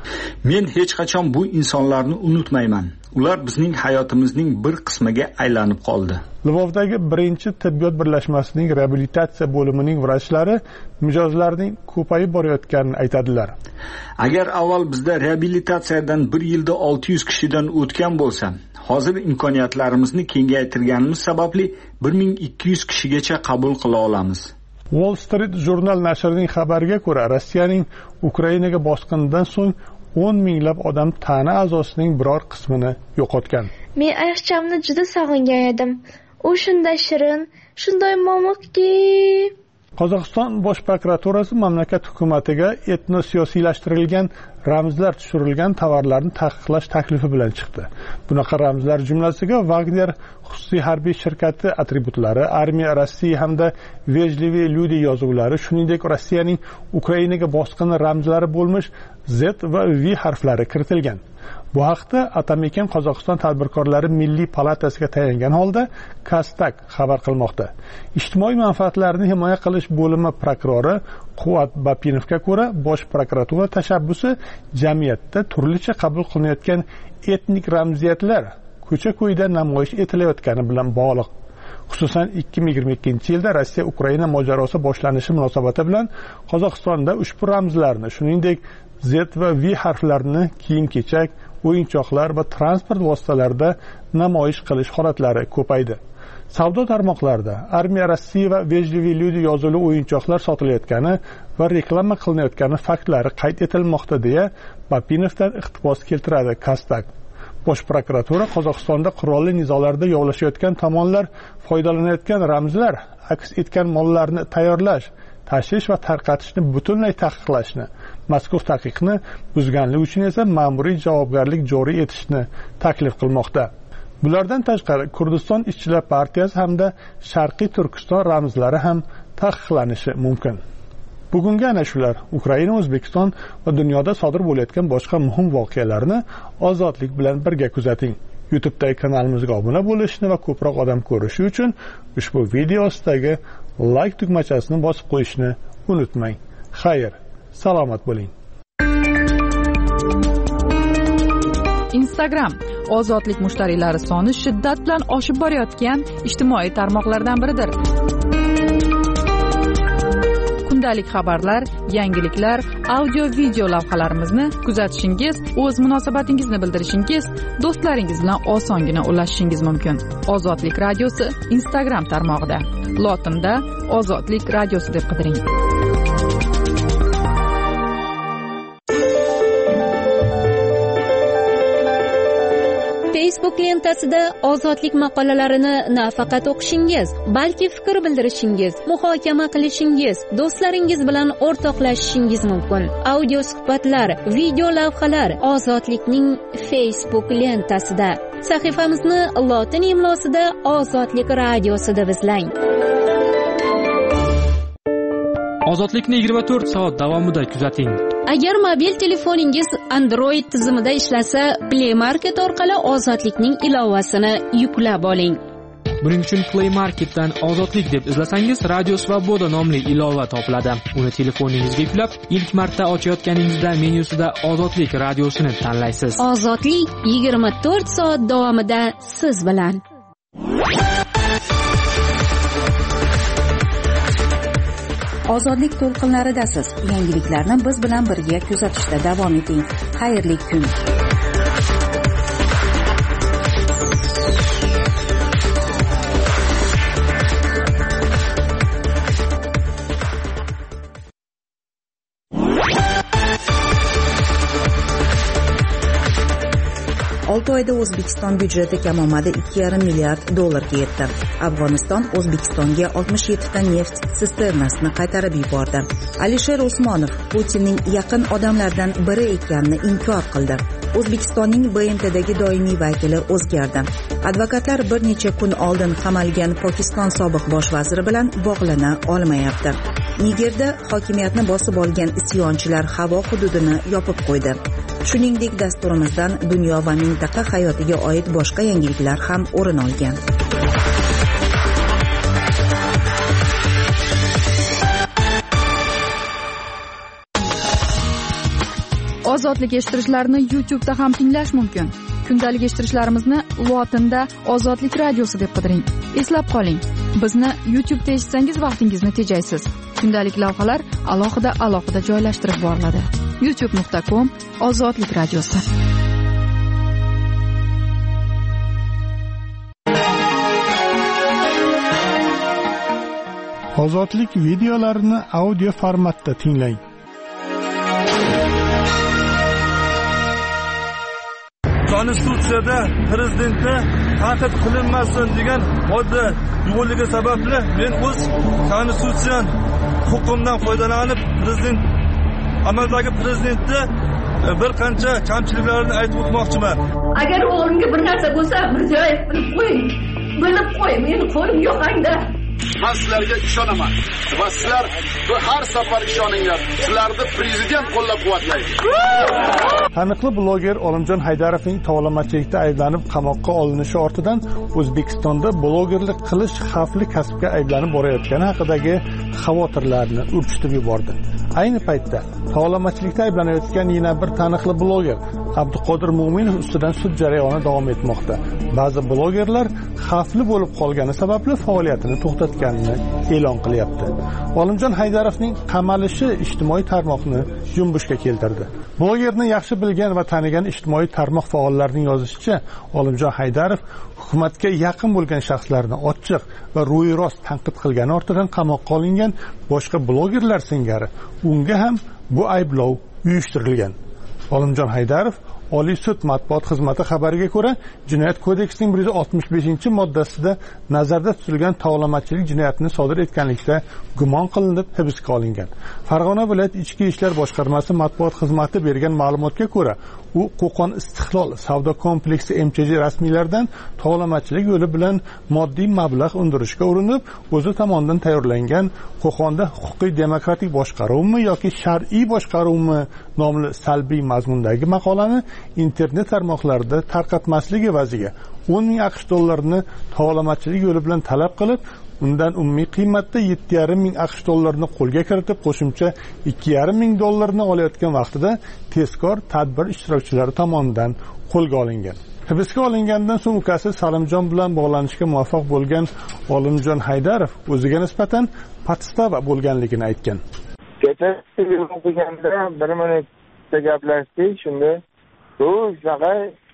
Men hech qachon bu insonlarni unutmayman. Ular bizning hayotimizning bir qismiga aylanib qoldi. Lvovdagi birinchi tibbiyot birlashmasining reabilitatsiya bo'limining vrachlari mijozlarning ko'payib borayotganini aytadilar. Agar avval bizda reabilitatsiyadan bir yilda olti yuz kishidan o'tgan bo'lsa, hozir imkoniyatlarimizni kengaytirganimiz sababli bir ming ikki yuz kishigacha qabul qila olamiz. Wall Street jurnal nashrining xabariga ko'ra, Rossiyaning Ukrainaga bosqinidan so'ng o'n minglab odam tana a'zosining biror qismini yo'qotgan. Men ayiqchamni juda sog'ingan edim. U shunday shirin, shunday momiqki. Qozog'iston bosh prokuraturasi mamlakat hukumatiga etnosiyosiylashtirilgan ramzlar tushirilgan tovarlarni taqiqlash taklifi bilan chiqdi. Bunaqa ramzlar jumlasiga Wagner xususiy harbiy shirkati atributlari, armiya Rossiya hamda Vejlivi люди yozuvlari, shuningdek Rossiyaning Ukrainaga bosqini ramzlari bo'lmish Z va V harflari kiritilgan. Bu haqda Atamekan Qozog'iston tadbirkorlari milliy palatasiga tayangan holda Kastak xabar qilmoqda. Ijtimoiy manfaatlarni himoya qilish bo'limi prokurori Quvvat Bapinovga ko'ra, bosh prokuratura tashabbusi jamiyatda turlicha qabul qilinayotgan etnik ramziyatlar ko'cha-ko'yda namoyish etilayotgani bilan bog'liq. Xususan ikki ming yigirma ikkinchi yilda Rossiya Ukraina mojarosi boshlanishi munosabati bilan Qozog'istonda ushbu ramzlarni, shuningdek Z va V harflarini kiyim-kechak, o'yinchoqlar va transport vositalarida namoyish qilish holatlari ko'paydi. Savdo tarmoqlarida armiya Rossiya va Vejlivi люди yozuvli o'yinchoqlar sotilayotgani va reklama qilinayotgani faktlari qayd etilmoqda deya Bapinovdan iqtibos keltiradi Kastak. Bosh prokuratura Qozog'istonda qurolli nizolarda yovlashayotgan tomonlar foydalanayotgan ramzlar aks etgan mollarni tayyorlash, tashish va tarqatishni butunlay taqiqlashni, mazkur taqiqni buzganlik uchun esa ma'muriy javobgarlik joriy etishni taklif qilmoqda. Bulardan tashqari Kurdiston ishchilar partiyasi hamda Sharqiy Turkiston ramzlari ham taqiqlanishi mumkin. Bugungi ana shular Ukraina, O'zbekiston va dunyoda sodir bo'layotgan boshqa muhim voqealarni ozodlik bilan birga kuzating. YouTube'dagi kanalimizga obuna bo'lishni va ko'proq odam ko'rishi uchun ushbu video ostidagi like tugmachasini bosib qo'yishni unutmang. Xayr, salomat bo'ling. Instagram ozodlik mushtariylari soni shiddat bilan oshib borayotgan ijtimoiy tarmoqlardan biridir. Kundalik xabarlar, yangiliklar, audio-video lavhalarimizni kuzatishingiz, o'z munosabatingizni bildirishingiz, do'stlaringiz bilan osongina ulashishingiz mumkin. Ozodlik radiosi Instagram tarmog'ida. Lotinda Ozodlik radiosi deb qidiring. Facebook lentasida ozodlik maqolalarini nafaqat o'qishingiz, balki fikr bildirishingiz, muhokama qilishingiz, do'stlaringiz bilan o'rtoqlashishingiz mumkin. Audio suhbatlar, video lavhalar ozodlikning Facebook lentasida. Sahifamizni lotin imlosida Ozodlik radiosida deb izlang. Ozodlikni yigirma to'rt soat davomida kuzating. Agar mobil telefoningiz Android tizimida ishlasa, Play Market orqali Ozodlikning ilovasini yuklab oling. Buning uchun Play Marketdan Ozodlik deb izlasangiz, Radio Svoboda nomli ilova topiladi. Uni telefoningizga yuklab, ilk marta ochayotganingizda menyusida Ozodlik radiosini tanlaysiz. Ozodlik yigirma to'rt soat davomida siz bilan. Ozodlik to'lqinlaridasiz. Yangiliklarni biz bilan birga kuzatishda davom eting. Xayrli kun. olti oyda O'zbekiston byudjeti kamomadi ikki yarim milliard dollarga yetdi. Afg'oniston O'zbekistonga oltmish yetti ta neft sisternasini qaytarib yubordi. Alisher Usmonov Putinning yaqin odamlaridan biri ekanini inkor qildi. O'zbekistonning B M Tdagi doimiy vakili o'zgardi. Advokatlar bir necha kun oldin qamalgan Pokiston sobiq bosh vaziri bilan bog'lana olmayapti. Nigerda hokimiyatni bosib olgan isyonchilar havo hududini yopib qo'ydi. Shuningdek, dasturimizdan dunyo va mintaqa hayotiga oid boshqa yangiliklar ham o'rin olgan. Ozodlik eshittirishlarni YouTube'da ham tinglash mumkin. Kundalik eshittirishlarimizni lotinda Ozodlik radiosi deb qidiring. Eslab qoling, bizni YouTube'da eshitsangiz vaqtingizni tejaysiz. Kundalik lavhalar alohida alohida joylashtirib boriladi. youtube nuqta com Ozodlik radiosi. Ozodlik videolarini audio formatda tinglang. Konstitutsiyada prezidentga tanqid qilinmasin degan modda yo'qligi sababli men o'z konstitutsiyan huquqimdan foydalanib prezident amaldagi prezidentni bir qancha kamchiliklarini aytib o'tmoqchiman. Agar o'g'limga bir narsa bo'lsa, bir joy bilib qo'ying. Bilib qo'y, meni qo'lim yo'q anda. Men sizlarga ishonaman va sizlar har safar ishoninglar. Sizlarni prezident qo'llab-quvvatlaydi. Taniqli bloger Olimjon Haydarovning tovlamachilikda ayblanib qamoqqa olinishi ortidan O'zbekistonda blogerlik qilish xavfli kasbga ayblanib borayotgani haqidagi xavotirlarni urchitib yubordi. Ayni paytda tovlamachilikda ayblanayotgan yana bir taniqli bloger Abduqodir Mo'minov ustidan sud jarayoni davom etmoqda. Ba'zi blogerlar xavfli bo'lib qolgani sababli faoliyatini to'xtatganini e'lon qilyapti. Olimjon Haydarovning qamalishi ijtimoiy tarmoqni junbushga keltirdi. Blogerni yaxshi bilgan va tanigan ijtimoiy tarmoq faollarining yozishicha, Olimjon Haydarov hukumatga yaqin bo'lgan shaxslarni ochiq va ro'y-rost tanqid qilgani ortidan qamoqqa olingan boshqa blogerlar singari unga ham bu ayblov uyushtirilgan. Olimjon Haydarov Oliy sud matbuot xizmati xabariga ko'ra, Jinoyat kodeksining bir yuz oltmish beshinchi moddasida nazarda tutilgan tovlamachilik jinoyatini sodir etganlikda gumon qilinib hibsga olingan. Farg'ona viloyat ichki ishlar boshqarmasi matbuot xizmati bergan ma'lumotga ko'ra, u Qo'qon Istiqlol savdo kompleksi M Ch J rasmiylaridan tovlamachilik yo'li bilan moddiy mablag' undirishga urinib, o'zi tomonidan tayyorlangan Qo'qonda huquqiy demokratik boshqaruvmi yoki shar'iy boshqaruvmi nomli salbiy mazmundagi maqolani internet tarmoqlarida tarqatmaslik evaziga o'n ming AQSh dollarini tovlamachilik yo'li bilan talab qilib, undan umumiy qiymatda yetti yarim ming AQSh dollarini qo'lga kiritib, qo'shimcha ikki yarim ming dollarini olayotgan vaqtida tezkor tadbir ishtirokchilari tomonidan qo'lga olingan. Hibsga olingandan so'ng ukasi Salimjon bilan bog'lanishga muvaffaq bo'lgan Olimjon Haydarov o'ziga nisbatan podstava bo'lganligini aytgan. Kecha o'qiganda bir minutda gaplashdik, shunda u shunaqa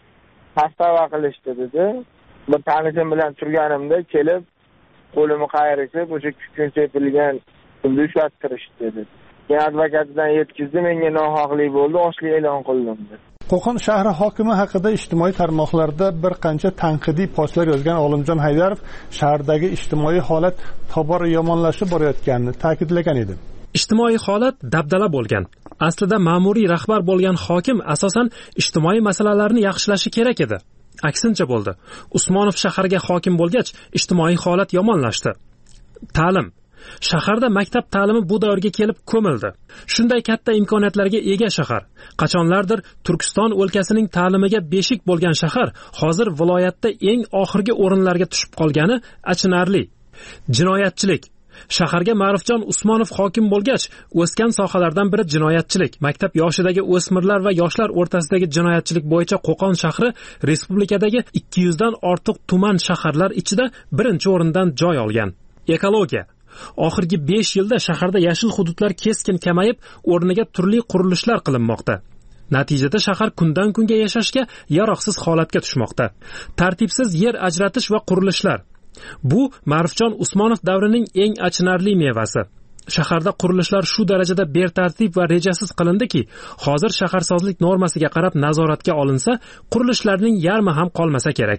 podstava qilishdi dedi. Bir tanishim bilan turganimda kelib qo'limni qayirib, o'sha kun sepilgan pulni ushlattirishdi dedi. Men advokatidan yetkazdi, menga nohaqlik bo'ldi, ochlik e'lon qildim dedi. Qo'qon shahri hokimi haqida ijtimoiy tarmoqlarda bir qancha tanqidiy postlar yozgan Olimjon Haydarov shahardagi ijtimoiy holat tobora yomonlashib borayotganini ta'kidlagan edi. Ijtimoiy holat dabdala bo'lgan. Aslida ma'muriy rahbar bo'lgan hokim asosan ijtimoiy masalalarni yaxshilashi kerak edi. Aksincha bo'ldi. Usmonov shaharga hokim bo'lgach, ijtimoiy holat yomonlashdi. Ta'lim. Shaharda maktab ta'limi bu davrga kelib ko'mildi. Shunday katta imkoniyatlarga ega shahar. Qachonlardir Turkiston o'lkasining ta'limiga beshik bo'lgan shahar hozir viloyatda eng oxirgi o'rinlarga tushib qolgani achinarli. Jinoyatchilik. Shaharga Ma'rufjon Usmonov hokim bo'lgach, o'sgan sohalardan biri jinoyatchilik. Maktab yoshidagi o'smirlar va yoshlar o'rtasidagi jinoyatchilik bo'yicha Qo'qon shahri respublikadagi ikki yuz dan ortiq tuman shaharlar ichida birinchi o'rindan joy olgan. Ekologiya. oxirgi besh yilda shaharda yashil hududlar keskin kamayib, o'rniga turli qurilishlar qilinmoqda. Natijada shahar kundan kunga yashashga yaroqsiz holatga tushmoqda. Tartibsiz yer ajratish va qurilishlar. Bu Ma'rufjon Usmonov davrining eng achinarli mevasi. Shaharda qurilishlar shu darajada betartib va rejasiz qilindiki, hozir shaharsozlik normasiga qarab nazoratga olinsa, qurilishlarning yarmi ham qolmasa kerak.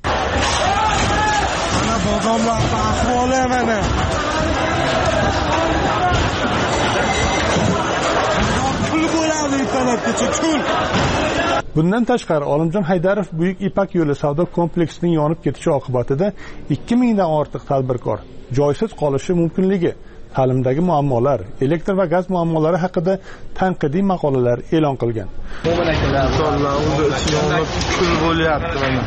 Mana bozorlarda ahvoli mana. Pul bo'ladi internetgacha pul. Bundan tashqari Olimjon Haydarov Buyuk Ipak yo'li savdo kompleksining yonib ketishi oqibatida ikki ming dan ortiq tadbirkor joysiz qolishi mumkinligi, ta'limdagi muammolar, elektr va gaz muammolari haqida tanqidiy maqolalar e'lon qilgan. Insonlar unda ichida pul bo'lyapti mana.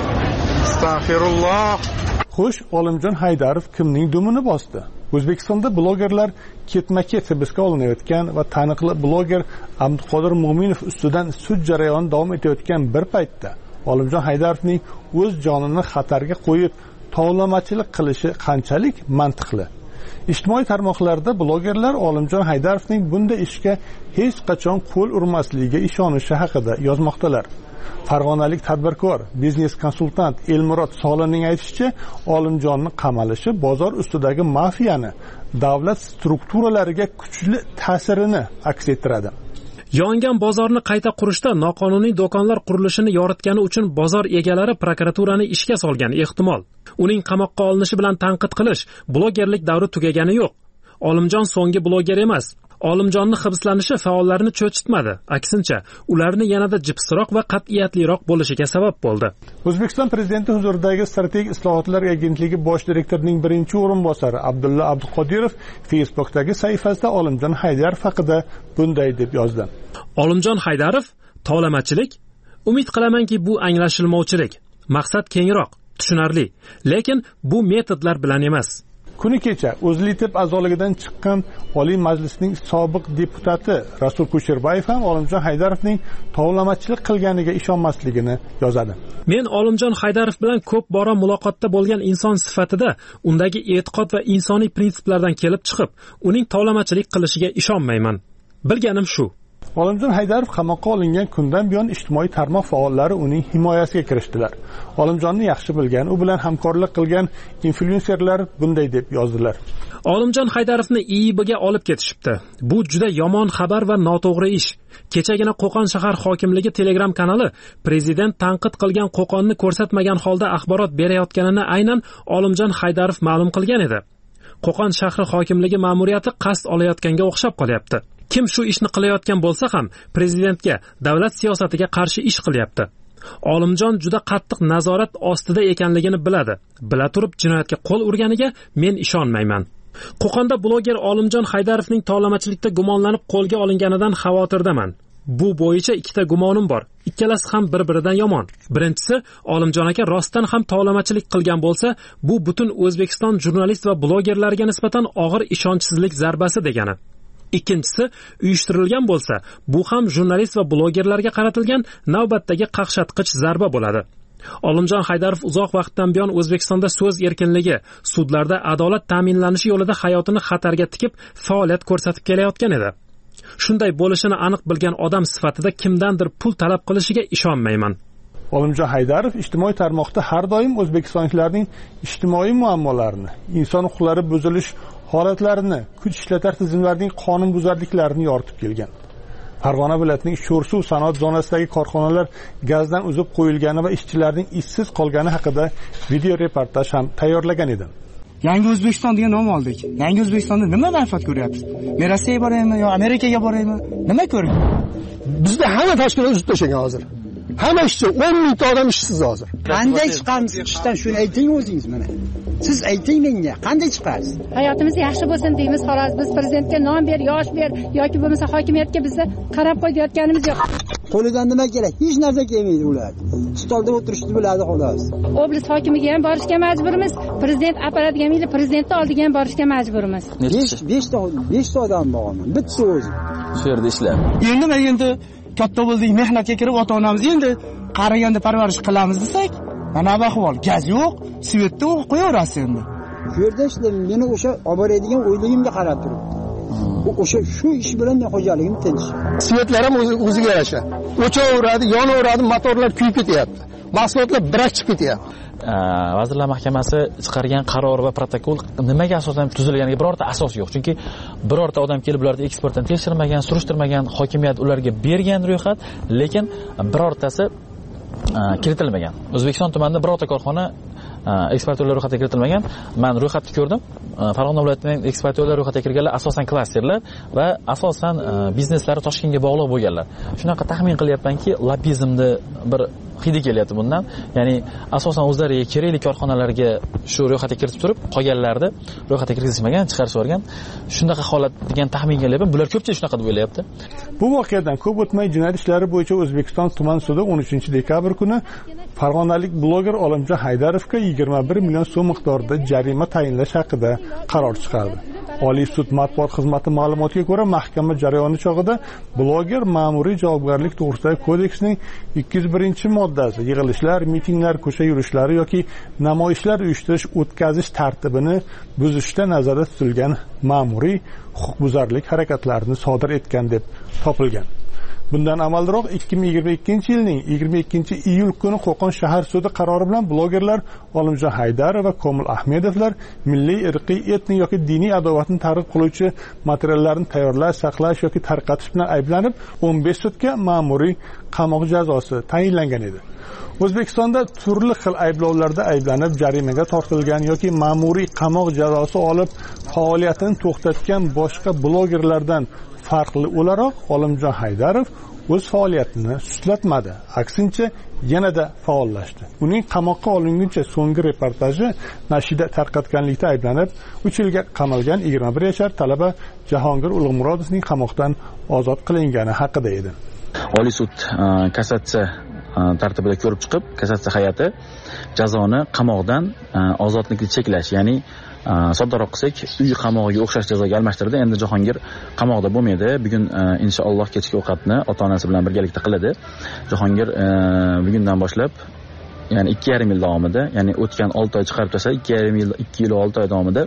Astagfirulloh. Xo'sh, Olimjon Haydarov kimning dumini bosdi? O'zbekistonda blogerlar ketma-ket hibsga olinayotgan va taniqli bloger Abduqodir Mo'minov ustidan sud jarayoni davom etayotgan bir paytda Olimjon Haydarovning o'z jonini xatarga qo'yib tovlamachilik qilishi qanchalik mantiqli? Ijtimoiy tarmoqlarda blogerlar Olimjon Haydarovning bunday ishga hech qachon qo'l urmasligiga ishonishi haqida yozmoqdalar. Farg'onalik tadbirkor, biznes konsultant Elmurod Solining aytishicha, Olimjonni qamalishi bozor ustidagi mafiyani, davlat strukturalariga kuchli ta'sirini aks ettiradi. Yongan bozorni qayta qurishda noqonuniy do'konlar qurilishini yoritgani uchun bozor egalari prokuraturani ishga solgan ehtimol. Uning qamoqqa olinishi bilan tanqid qilish, blogerlik davri tugagani yo'q. Olimjon so'nggi bloger emas. Olimjonni hibslanishi faollarni cho'chitmadi. Aksincha, ularni yanada jipsroq va qat'iyatliroq bo'lishiga sabab bo'ldi. O'zbekiston prezidenti huzuridagi Strategik islohotlar agentligi bosh direktorining birinchi o'rinbosari Abdulla Abduqodirov Facebook'dagi sahifasida Olimjon Haydarov haqida bunday deb yozdi. Olimjon Haydarov tovlamachilik? Umid qilamanki, bu anglashilmovchilik. Maqsad kengroq, tushunarli, lekin bu metodlar bilan emas. Kuni kecha O'zLitib a'zoligidan chiqqan Oliy Majlisning sobiq deputati Rasul Kusherbayev ham Olimjon Haydarovning tovlamachilik qilganiga ishonmasligini yozadi. Men Olimjon Haydarov bilan ko'p bora muloqotda bo'lgan inson sifatida undagi e'tiqod va insoniy prinsiplardan kelib chiqib, uning tovlamachilik qilishiga ishonmayman. Bilganim shu. Olimjon Haydarov qamoqqa olingan kundan buyon ijtimoiy tarmoq faollari uning himoyasiga kirishdilar. Olimjonni yaxshi bilgan, u bilan hamkorlik qilgan inflyuenserlar bunday deb yozdilar. Olimjon Haydarovni I I Bga olib ketishibdi. Bu juda yomon xabar va noto'g'ri ish. Kechagina Qo'qon shahar hokimligi Telegram kanali prezident tanqid qilgan Qo'qonni ko'rsatmagan holda axborot berayotganini aynan Olimjon Haydarov ma'lum qilgan edi. Qo'qon shahri hokimligi ma'muriyati qasd olayotganga o'xshab qolyapti. Kim shu ishni qilayotgan bo'lsa ham prezidentga, davlat siyosatiga qarshi ish qilyapti. Olimjon juda qattiq nazorat ostida ekanligini biladi. Bila turib jinoyatga qo'l urganiga men ishonmayman. Qo'qonda bloger Olimjon Haydarovning tovlamachilikda gumonlanib qo'lga olinganidan xavotirdaman. Bu bo'yicha ikkita gumonim bor. Ikkalasi ham bir-biridan yomon. Birinchisi, Olimjon aka rostdan ham tovlamachilik qilgan bo'lsa, bu butun O'zbekiston jurnalist va blogerlariga nisbatan og'ir ishonchsizlik zarbasi degani. Ikkinchisi, uyushtirilgan bo'lsa, bu ham jurnalist va blogerlarga qaratilgan navbatdagi qaqshatqich zarba bo'ladi. Olimjon Haydarov uzoq vaqtdan buyon O'zbekistonda so'z erkinligi, sudlarda adolat ta'minlanishi yo'lida hayotini xatarga tikib faoliyat ko'rsatib kelayotgan edi. Shunday bo'lishini aniq bilgan odam sifatida kimdandir pul talab qilishiga ishonmayman. Olimjon Haydarov ijtimoiy tarmoqda har doim o'zbekistonliklarning ijtimoiy muammolarini, inson huquqlari buzilish holatlarini, kuch ishlatar tizimlarining qonunbuzarliklarini yoritib kelgan. Farg'ona viloyatining Sho'rsuv sanoat zonasidagi korxonalar gazdan uzib qo'yilgani va ishchilarning ishsiz qolgani haqida video reportaj ham tayyorlagan edim. Yangi O'zbekiston degan nom oldik. Yangi O'zbekistonda nima manfaat ko'ryapsiz? Men Rossiyaga boraymi yo Amerikaga boraymi? Nima ko'ring? Bizda hamma tashkilot uzib tashlagan hozir. Hamma ishchi, o'n mingta odam ishsiz hozir. Qanday chiqamiz qishdan shuni ayting o'zingiz mana. Siz ayting menga, qanday chiqasiz? Hayotimiz yaxshi bo'lsin deymiz, xolos. Biz prezidentga nom ber, yosh ber yoki bo'lmasa hokimiyatga bizni qarab qo'yayotganimiz yo'q. Qo'lidan nima kerak? Hech narsa kelmaydi ular. Stolda o'tirishni biladi xolos. Oblast hokimiga ham borishga majburmiz. Prezident apparatiga ham, prezidentni oldiga ham borishga majburmiz. besh ta besh ta odam borman. Bitta o'zi. Shu yerda ishlar. Endi men endi katta bo'ldik, mehnatga kirib ota-onamizni endi qaraganda parvarish qilamiz desak, mana bu ahvol. Gaz yo'q, svetda qo'yaverasiz endi. shu yerda işte meni o'sha olib boradigan o'yligimga qarab turibdi. O'sha shu ish bilan men xo'jaligim tinch. Svetlar ham o'ziga yarasha. O'chaveradi, yonaveradi, motorlar kuyib ketyapti. Mahsulotlar birak chiqib ketyapti. Vazirlar Mahkamasi chiqargan qaror va protokol nimaga asosan tuzilganiga birorta asos yo'q. Chunki birorta odam kelib ularni eksportdan tekshirmagan, surishtirmagan, hokimiyat ularga bergan ro'yxat, lekin birortasi kiritilmagan. O'zbekiston tumanida birorta korxona eksportyorlar ro'yxatiga kiritilmagan. Men ro'yxatni ko'rdim. Farg'ona viloyatining eksportyorlar ro'yxatiga kirganlar asosan klasterlar va asosan bizneslari Toshkentga bog'liq bo'lganlar. Shunaqa taxmin qilyapmanki, lobbizmni bir hidi kelyapti bundan. Ya'ni asosan o'zlariga kerakli korxonalarga shu ro'yxatga kiritib turib, qolganlarni ro'yxatga kirgizishmagan, chiqarib yuborgan. Shunaqa holat degan taxmin kelyapti. Bular ko'pchilik shunaqa deb o'ylayapti. Bu voqeadan ko'p o'tmay jinoyat ishlari bo'yicha O'zbekiston tuman sudi o'n uchinchi dekabr kuni farg'onalik bloger Olimjon Haydarovga yigirma bir million so'm miqdorida jarima tayinlash haqida qaror chiqardi. Oliy sud matbuot xizmati ma'lumotiga ko'ra, mahkama jarayoni chog'ida bloger ma'muriy javobgarlik to'g'risidagi kodeksning ikki yuz birinchi moddasi yig'ilishlar, mitinglar, ko'cha yurishlari yoki namoyishlar uyushtirish, o'tkazish tartibini buzishda nazarda tutilgan ma'muriy huquqbuzarlik harakatlarini sodir etgan deb topilgan. Bundan amaldroq ikki ming yigirma ikkinchi yilning yigirma ikkinchi iyul kuni Qo'qon shahar sudi qarori bilan blogerlar Olimjon Haydarov va Komil Ahmedovlar milliy, irqiy, etnik yoki diniy adovatni targ'ib qiluvchi materiallarni tayyorlash, saqlash yoki tarqatish bilan ayblanib o'n besh sutga ma'muriy qamoq jazosi tayinlangan edi. O'zbekistonda turli xil ayblovlarda ayblanib jarimaga tortilgan yoki ma'muriy qamoq jazosi olib faoliyatini to'xtatgan boshqa blogerlardan farqli o'laroq Olimjon Haydarov o'z faoliyatini sustlatmadi, aksincha yanada faollashdi. Uning qamoqqa olinguncha so'nggi reportaji nashida tarqatganlikda ayblanib, uch yilga qamalgan yigirma bir yashar talaba Jahongir Ulug'murodovning qamoqdan ozod qilingani haqida edi. Oliy sud kassatsiya tartibida ko'rib chiqib, kassatsiya hay'ati jazoni qamoqdan ozodlikni cheklash, ya'ni soddaroq qilsak, uy qamog'iga o'xshash jazoga almashtirdi. Endi Jahongir qamoqda bo'lmaydi. Bugun inshaalloh kechki ovqatni ota-onasi bilan birgalikda qiladi. Jahongir bugundan boshlab, ya'ni ikki yarim yil davomida, ya'ni o'tgan olti oy chiqarib tashlab, ikki yarim yil, ikki yil olti oy davomida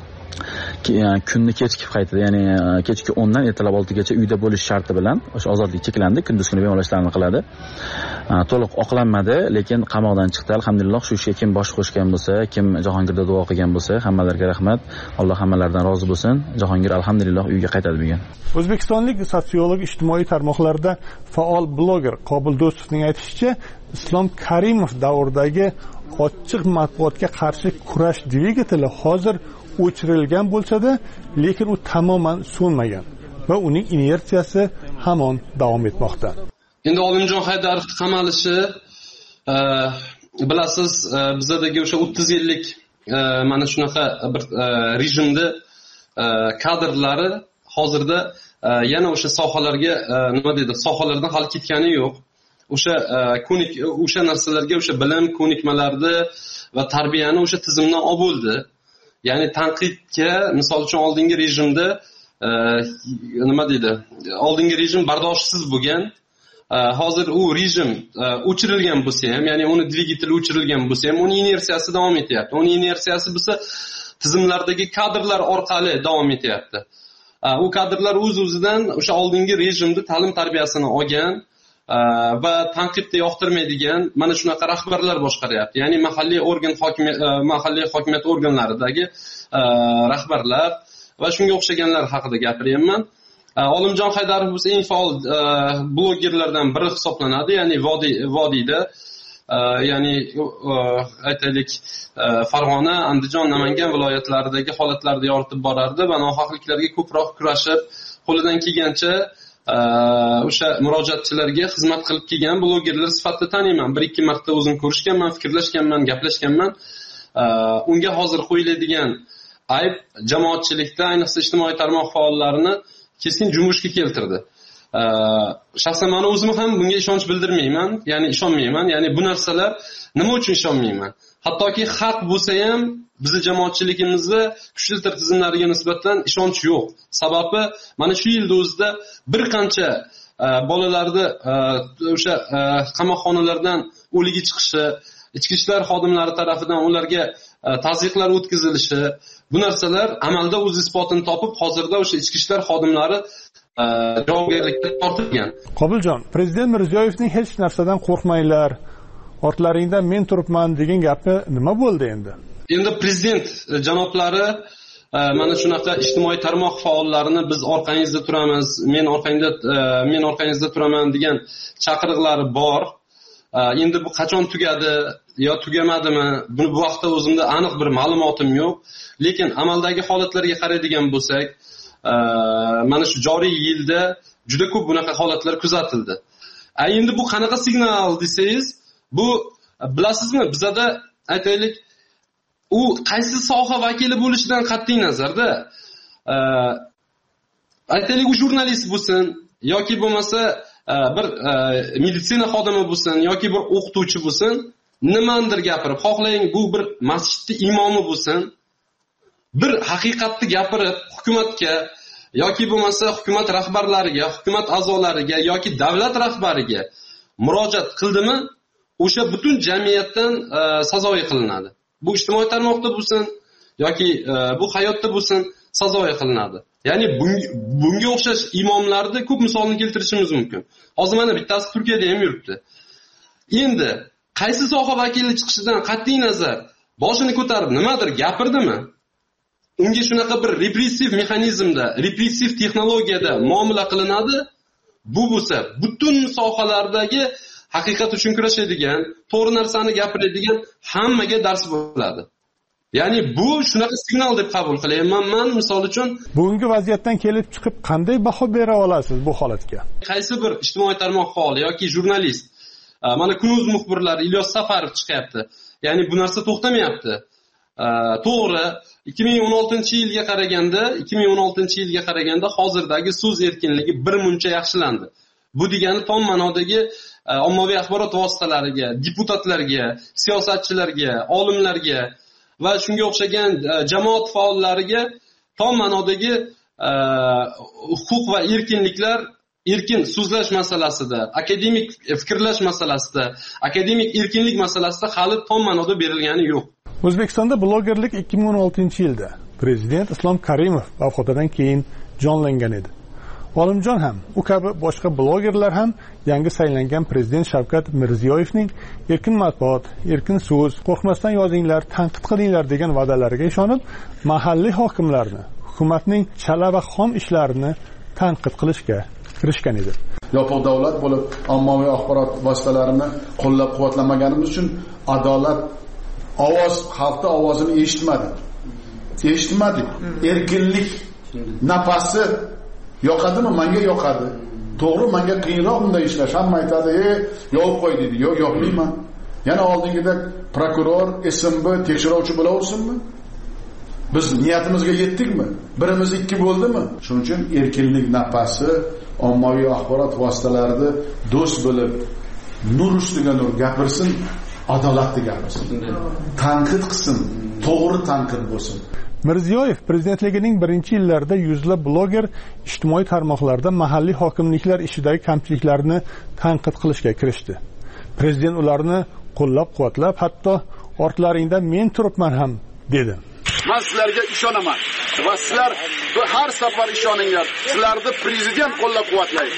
kunni kechikib qaytadi, ya'ni kechki o'ndan ertalab oltigacha uyda bo'lish sharti bilan o'sha ozodlik cheklandi, kunduz kuni bemalol ishlarni qiladi. To'liq oqlanmadi, lekin qamoqdan chiqdi. Alhamdulillah, shu ishga kim bosh qo'shgan bo'lsa, kim Jahongirga duo qilgan bo'lsa, hammalarga rahmat. Alloh hammalaridan rozi bo'lsin. Jahongir alhamdulillah uyga qaytadi bugun. O'zbekistonlik sotsiolog ijtimoiy tarmoqlarda faol bloger Qobil Do'stovning aytishicha, Islom Karimov davridagi ochiq matbuotga qarshi kurash dvigateli hozir o'chirilgan bo'lsa-da, lekin u tamoman so'nmagan va uning inertsiyasi hamon davom etmoqda. Endi Olimjon Haydarovning qamalishi, bilasiz, bizdagi o'sha o'ttiz yillik mana shunaqa bir rejimda kadrlari hozirda yana o'sha sohalarga nima deydi, sohalardan hali ketgani yo'q. O'sha ko'nik o'sha narsalarga, o'sha bilim ko'nikmalarni va tarbiyani o'sha tizimdan olib bo'ldi. Ya'ni tanqidga, misol uchun oldingi rejimda nima deydi, oldingi rejim bardoshsiz bo'lgan. Hozir u rejim o'chirilgan bo'lsa ham, ya'ni uni dvigateli o'chirilgan bo'lsa ham, uning inersiyasi davom etyapti. Uning inersiyasi bo'lsa tizimlardagi kadrlar orqali davom etyapti. U kadrlar o'z-o'zidan o'sha oldingi rejimda ta'lim tarbiyasini olgan va tanqidni yoqtirmaydigan mana shunaqa rahbarlar boshqaryapti. Ya'ni mahalliy organ hokimiyat mahalliy hokimiyat organlaridagi rahbarlar va shunga o'xshaganlar haqida gapiryapman. Olimjon Haydarov bo'lsa eng faol blogerlardan biri hisoblanadi, ya'ni Vodiy Vodiyda, ya'ni aytaylik Farg'ona, Andijon, Namangan viloyatlaridagi holatlarni yoritib borardi va nohaqliklarga ko'proq kurashib, qo'lidan kelgancha o'sha murojaatchilarga xizmat qilib kelgan blogerlar sifatida taniyman. Bir ikki marta o'zim ko'rishganman, fikrlashganman, gaplashganman. Unga hozir qo'yiladigan ayb jamoatchilikda, ayniqsa ijtimoiy tarmoq faollarini keskin jumushga keltirdi. Shaxsan men o'zim ham bunga ishonch bildirmayman, ya'ni ishonmayman. Ya'ni bu narsalar nima uchun ishonmayman? Hattoki haq bo'lsa ham bizning jamoatchiligimizda kuchli tizimlarga nisbatan ishonch yo'q. Sababi mana shu yilda o'zida bir qancha bolalarni o'sha qamoqxonalardan o'ligi chiqishi, ichki ishlar xodimlari tomonidan ularga tazyiqlar o'tkazilishi, bu narsalar amalda o'z isbotini topib, hozirda o'sha ichki ishlar xodimlari javobgarlikka tortilgan. Qobiljon, prezident Mirziyoyevning hech narsadan qo'rqmanglar, ortlaringda men turibman degan gapi nima bo'ldi endi? Endi prezident janoblari mana shunaqa ijtimoiy tarmoq faollarini biz orqangizda turamiz, men orqangizda men orqangizda turaman degan chaqiriqlari bor. Endi bu qachon tugadi yo tugamadimi? Buni bu vaqtda o'zimda aniq bir ma'lumotim yo'q, lekin amaldagi holatlarga qaraydigan bo'lsak, mana shu joriy yilda juda ko'p bunaqa holatlar kuzatildi. Endi bu qanaqa signal desangiz, bu bilasizmi, bizada aytaylik, u qaysi soha vakili bo'lishidan qat'iy nazarda, aytaylik, u jurnalist bo'lsin yoki bo'lmasa bir meditsina xodimi bo'lsin yoki bir o'qituvchi bo'lsin, nimandir gapirib, xohlang bu bir masjidning imomi bo'lsin, bir haqiqatni gapirib hukumatga yoki bo'lmasa hukumat rahbarlariga, hukumat a'zolariga yoki davlat rahbariga murojaat qildimi, o'sha butun jamiyatdan sazoyi qilinadi. Bu ijtimoiy tarmoqda bo'lsin yoki bu hayotda bo'lsin sazoyi qilinadi. Ya'ni bunga o'xshash imomlarni ko'p misolni keltirishimiz mumkin. Hozir mana bittasi Turkiyada ham yuribdi. Endi qaysi soha vakili chiqishidan qat'iy nazar boshini ko'tarib nimadir gapirdimi? Unga shunaqa bir repressiv mexanizmda, repressiv texnologiyada muomala qilinadi. Bu bo'lsa butun sohalardagi haqiqat uchun kurashadigan, to'g'ri narsani gapiradigan hammaga dars bo'ladi. Ya'ni bu shunaqa signal deb qabul qilayman. Men misol uchun bugungi vaziyatdan kelib chiqib qanday baho bera olasiz bu holatga? Qaysi bir ijtimoiy tarmoq faoli yoki jurnalist, mana Kunuz muxbirlari Ilyos Safarov chiqyapti. Ya'ni bu narsa to'xtamayapti. To'g'ri, ikki ming o'n oltinchi yilga qaraganda, ikki ming o'n oltinchi yilga qaraganda hozirdagi so'z erkinligi bir muncha yaxshilandi. Bu degani tom ma'nodagi ommaviy axborot vositalariga, deputatlarga, siyosatchilarga, olimlarga va shunga o'xshagan jamoat faollariga tom ma'nodagi huquq va erkinliklar, erkin so'zlash masalasida, akademik fikrlash masalasida, akademik erkinlik masalasida hali tom ma'noda berilgani yo'q. O'zbekistonda blogerlik ikki ming o'n oltinchi yilda prezident Islom Karimov vafotidan keyin jonlangan edi. Olimjon ham, u kabi boshqa blogerlar ham yangi saylangan prezident Shavkat Mirziyoyevning erkin matbuot, erkin so'z, qo'rqmasdan yozinglar, tanqid qilinglar degan va'dalariga ishonib, mahalliy hokimlarni, hukumatning chala va xom ishlarini tanqid qilishga kirishgan edi. Yopiq davlat bo'lib, ommaviy axborot vositalarini qo'llab-quvvatlaganimiz uchun adolat ovoz, xalqning ovozini eshitmadik. Eshitmadik. Erkinlik nafasi yoqadimi? Menga yoqadi. To'g'ri, menga qiyinroq bunday ishlash. Hamma aytadi, "Ey, yopib qo'y" dedi. Yo'q, yopmayman. Yana oldingida prokuror, S M B tekshiruvchi bo'laversinmi? Biz niyatimizga yetdikmi? Birimiz ikki bo'ldimi? Shuning uchun erkinlik nafasi ommaviy axborot vositalarida do'st bo'lib, nur ustiga nur gapirsin, adolatli gapirsin. Tanqid qilsin, to'g'ri tanqid bo'lsin. Mirziyoyev prezidentligining birinchi yillarida yuzlab bloger ijtimoiy tarmoqlarda mahalliy hokimliklar ishidagi kamchiliklarni tanqid qilishga kirishdi. Prezident ularni qo'llab-quvvatlab, hatto ortlaringda men turibman ham dedi. Men sizlarga ishonaman va sizlar har safar ishoninglar. Sizlarni prezident qo'llab-quvvatlaydi.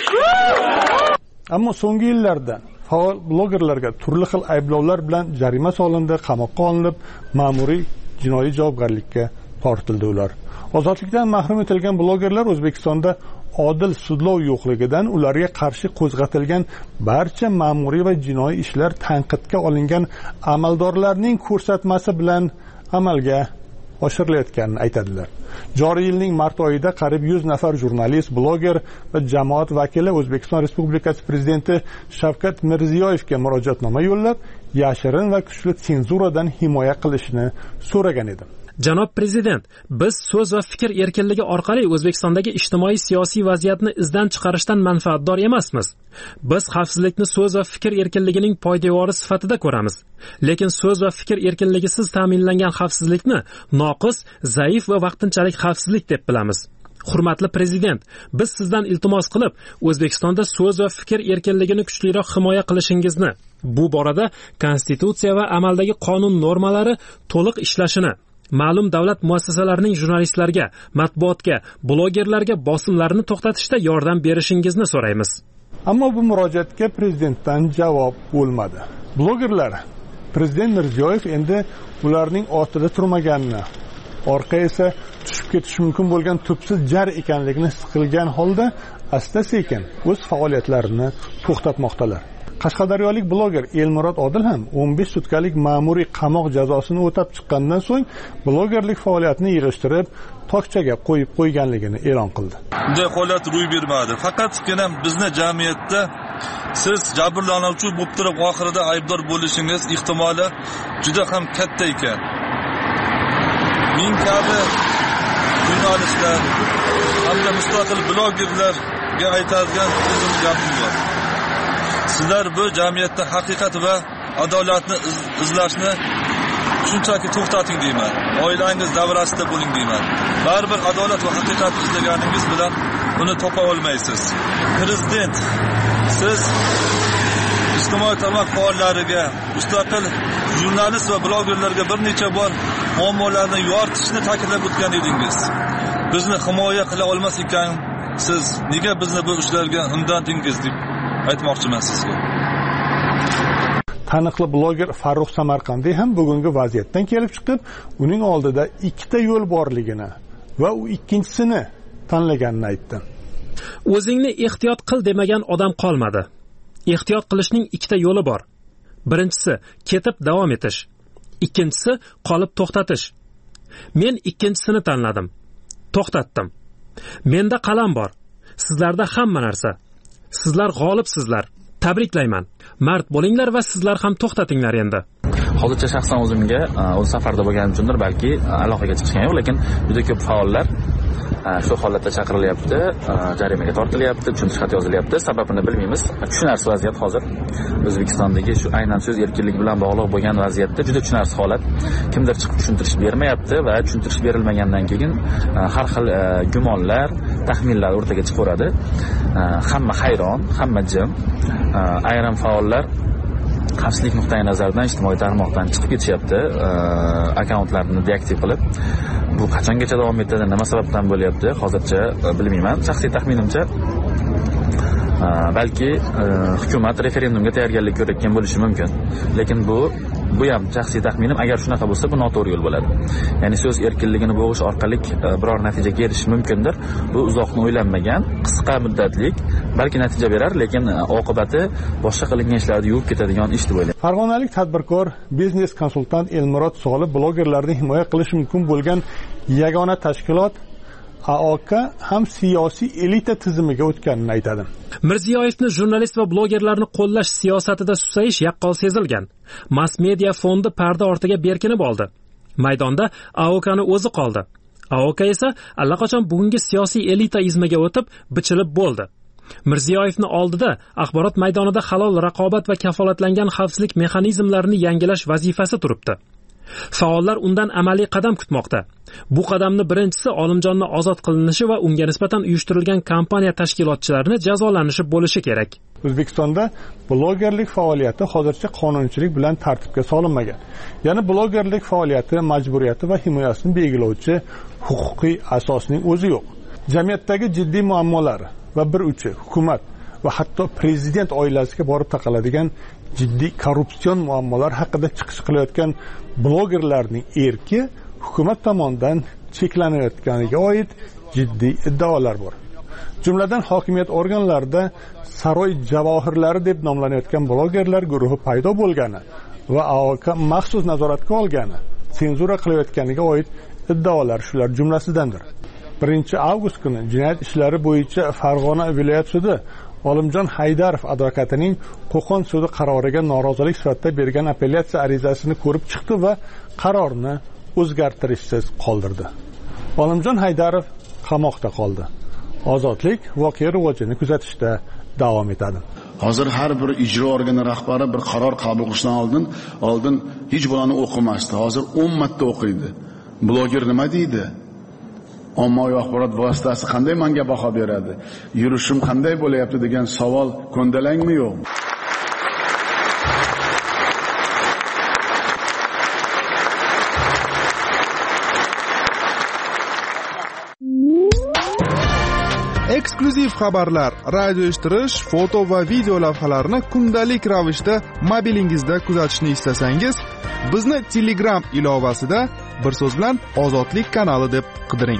Ammo so'nggi yillarda faol blogerlarga turli xil ayblovlar bilan jarima solindi, qamoqqa olinib, ma'muriy jinoiy javobgarlikka tortildi ular. Ozodlikdan mahrum etilgan blogerlar O'zbekistonda odil sudlov yo'qligidan ularga qarshi qo'zg'atilgan barcha ma'muriy va jinoiy ishlar tanqidga olingan amaldorlarning ko'rsatmasi bilan amalga oshirilayotganini aytadilar. Joriy yilning mart oyida qariyb yuz nafar jurnalist, bloger va jamoat vakili O'zbekiston Respublikasi prezidenti Shavkat Mirziyoyevga murojaatnoma yo'llab, yashirin va kuchli senzuradan himoya qilishni so'ragan edi. Janob prezident, biz so'z va fikr erkinligi orqali O'zbekistondagi ijtimoiy siyosiy vaziyatni izdan chiqarishdan manfaatdor emasmiz. Biz xavfsizlikni so'z va fikr erkinligining poydevori sifatida ko'ramiz. Lekin so'z va fikr erkinligisiz ta'minlangan xavfsizlikni noqis, zaif va vaqtinchalik xavfsizlik deb bilamiz. Hurmatli prezident, biz sizdan iltimos qilib, O'zbekistonda so'z va fikr erkinligini kuchliroq himoya qilishingizni, bu borada konstitutsiya va amaldagi qonun normalari to'liq ishlashini, ma'lum davlat muassasalarining jurnalistlarga, matbuotga, blogerlarga bosimlarini to'xtatishda yordam berishingizni so'raymiz. Ammo bu murojaatga prezidentdan javob bo'lmadi. Blogerlar prezident Mirziyoyev endi ularning ortida turmaganini, orqa esa tushib ketishi mumkin bo'lgan tubsiz jar ekanligini his qilgan holda asta-sekin o'z faoliyatlarini to'xtatmoqdalar. Qashqadaryolik bloger Elmurod Odil ham o'n besh sutkalik ma'muriy qamoq jazosini o'tab chiqqandan so'ng blogerlik faoliyatini yig'ishtirib, tokchaga qo'yib qo'yganligini e'lon qildi. Bunday holat ro'y bermadi. Faqatgina bizni jamiyatda siz jabrlanuvchi bo'lib turib oxirida aybdor bo'lishingiz ehtimoli juda ham katta ekan. Men kabi jurnalistlar hamda mustaqil blogerlarga aytadigan o'zim gapim bor. Sizlar bu jamiyatda haqiqat va adolatni izlashni shunchaki to'xtating deyman. Oilangiz davrasida bo'ling deyman. Baribir adolat va haqiqat izlaganingiz bilan uni topa olmaysiz. Prezident, siz ijtimoiy tarmoq faollariga, mustaqil jurnalist va blogerlarga bir necha bor muammolarni yoritishni ta'kidlab o'tgan edingiz. Bizni himoya qila olmas ekan, siz nega bizni bu ishlarga undandingiz deb aytmoqchiman sizga. Taniqli bloger Farruh Samarqandiy ham bugungi vaziyatdan kelib chiqib, uning oldida ikkita yo'l borligini va u ikkinchisini tanlaganini aytdi. O'zingni ehtiyot qil demagan odam qolmadi. Ehtiyot qilishning ikkita yo'li bor. Birinchisi ketib davom etish. Ikkinchisi qolib to'xtatish. Men ikkinchisini tanladim. To'xtatdim. Menda qalam bor. Sizlarda hamma narsa. Sizlar g'olibsizlar. Tabriklayman. Mard bo'linglar va sizlar ham to'xtatinglar endi. Hozircha shaxsan o'zimga o'z safarda bo'lganim uchundir balki aloqaga chiqishgan yo'q, lekin juda ko'p faollar shu holatda chaqirilyapti, jarimaga tortilyapti, tushuntirish xati yozilyapti. Sababini bilmaymiz. Tushunarsiz vaziyat hozir. O'zbekistondagi shu aynan so'z erkinligi bilan bog'liq bo'lgan vaziyatda juda tushunarsiz holat. Kimdir chiqib tushuntirish bermayapti va tushuntirish berilmagandan keyin har xil gumonlar, taxminlar o'rtaga chiqaveradi. Hamma hayron, hamma jim. Ayrim faollar xavfsizlik nuqtai nazaridan ijtimoiy tarmoqdan chiqib ketishyapti, akkauntlarini deaktiv qilib. Bu qachongacha davom etadi, nima sababdan bo'lyapti, hozircha bilmayman. Shaxsiy taxminimcha balki hukumat referendumga tayyorgarlik ko'rayotgan bo'lishi mumkin. Lekin bu bu ham shaxsiy taxminim. Agar shunaqa bo'lsa, bu noto'g'ri yo'l bo'ladi. Ya'ni so'z erkinligini bo'g'ish orqali biror natijaga erishish mumkindir. Bu uzoqni o'ylanmagan, qisqa muddatlik, balki natija berar, lekin oqibati boshqa qilingan ishlarni yuvib ketadigan ish deb o'ylayman. Farg'onalik tadbirkor, biznes konsultant Elmurod Solih blogerlarni himoya qilish mumkin bo'lgan yagona tashkilot A O K ham siyosiy elita tizimiga o'tganini aytadi. Mirziyoyevni jurnalist va blogerlarni qo'llash siyosatida susayish yaqqol sezilgan. Mass media fondi parda ortiga berkinib oldi. Maydonda A O K'ni o'zi qoldi. A O K esa allaqachon bugungi siyosiy elita izmiga o'tib, bichilib bo'ldi. Mirziyoyevni oldida axborot maydonida halol raqobat va kafolatlangan xavfsizlik mexanizmlarini yangilash vazifasi turibdi. Faollar undan amaliy qadam kutmoqda. Bu qadamni birinchisi Olimjonni ozod qilinishi va unga nisbatan uyushtirilgan kampaniya tashkilotchilarini jazolanishi bo'lishi kerak. O'zbekistonda blogerlik faoliyati hozircha qonunchilik bilan tartibga solinmagan. Ya'ni blogerlik faoliyati majburiyati va himoyasini belgilovchi huquqiy asosning o'zi yo'q. Jamiyatdagi jiddiy muammolar va bir uchi hukumat va hatto prezident oilasiga borib taqaladigan jiddiy korrupsion muammolar haqida chiqish qilayotgan blogerlarning erki hukumat tomonidan cheklanayotganiga oid jiddiy iddaolar bor. Jumladan hokimiyat organlarida saroy javohirlari deb nomlanayotgan blogerlar guruhi paydo bo'lgani va A O K maxsus nazoratga olgani, senzura qilayotganiga oid iddaolar shular jumlasidandir. birinchi avgust kuni jinoyat ishlari bo'yicha Farg'ona viloyat sudi Olimjon Haydarov advokatining Qo'qon sudi qaroriga norozilik sifatida bergan apellyatsiya arizasini ko'rib chiqdi va qarorni o'zgartirishsiz qoldirdi. Olimjon Haydarov qamoqda qoldi. Ozodlik voqea rivojini kuzatishda davom etadi. Hozir har bir ijro organi rahbari bir qaror qabul qilishdan oldin oldin hech bo'lani o'qimasdi. Hozir o'n marta o'qiydi. Bloger nima deydi? ommaviy axborot vositasi qanday menga baho beradi, yurishim qanday bo'layapti degan savol ko'ndalangmi yo'qmi? Eksklyuziv xabarlar, radio eshittirish, foto va video lavhalarni kundalik ravishda mobilingizda kuzatishni istasangiz, bizni Telegram ilovasida bir so'z bilan Ozodlik kanali deb qidiring.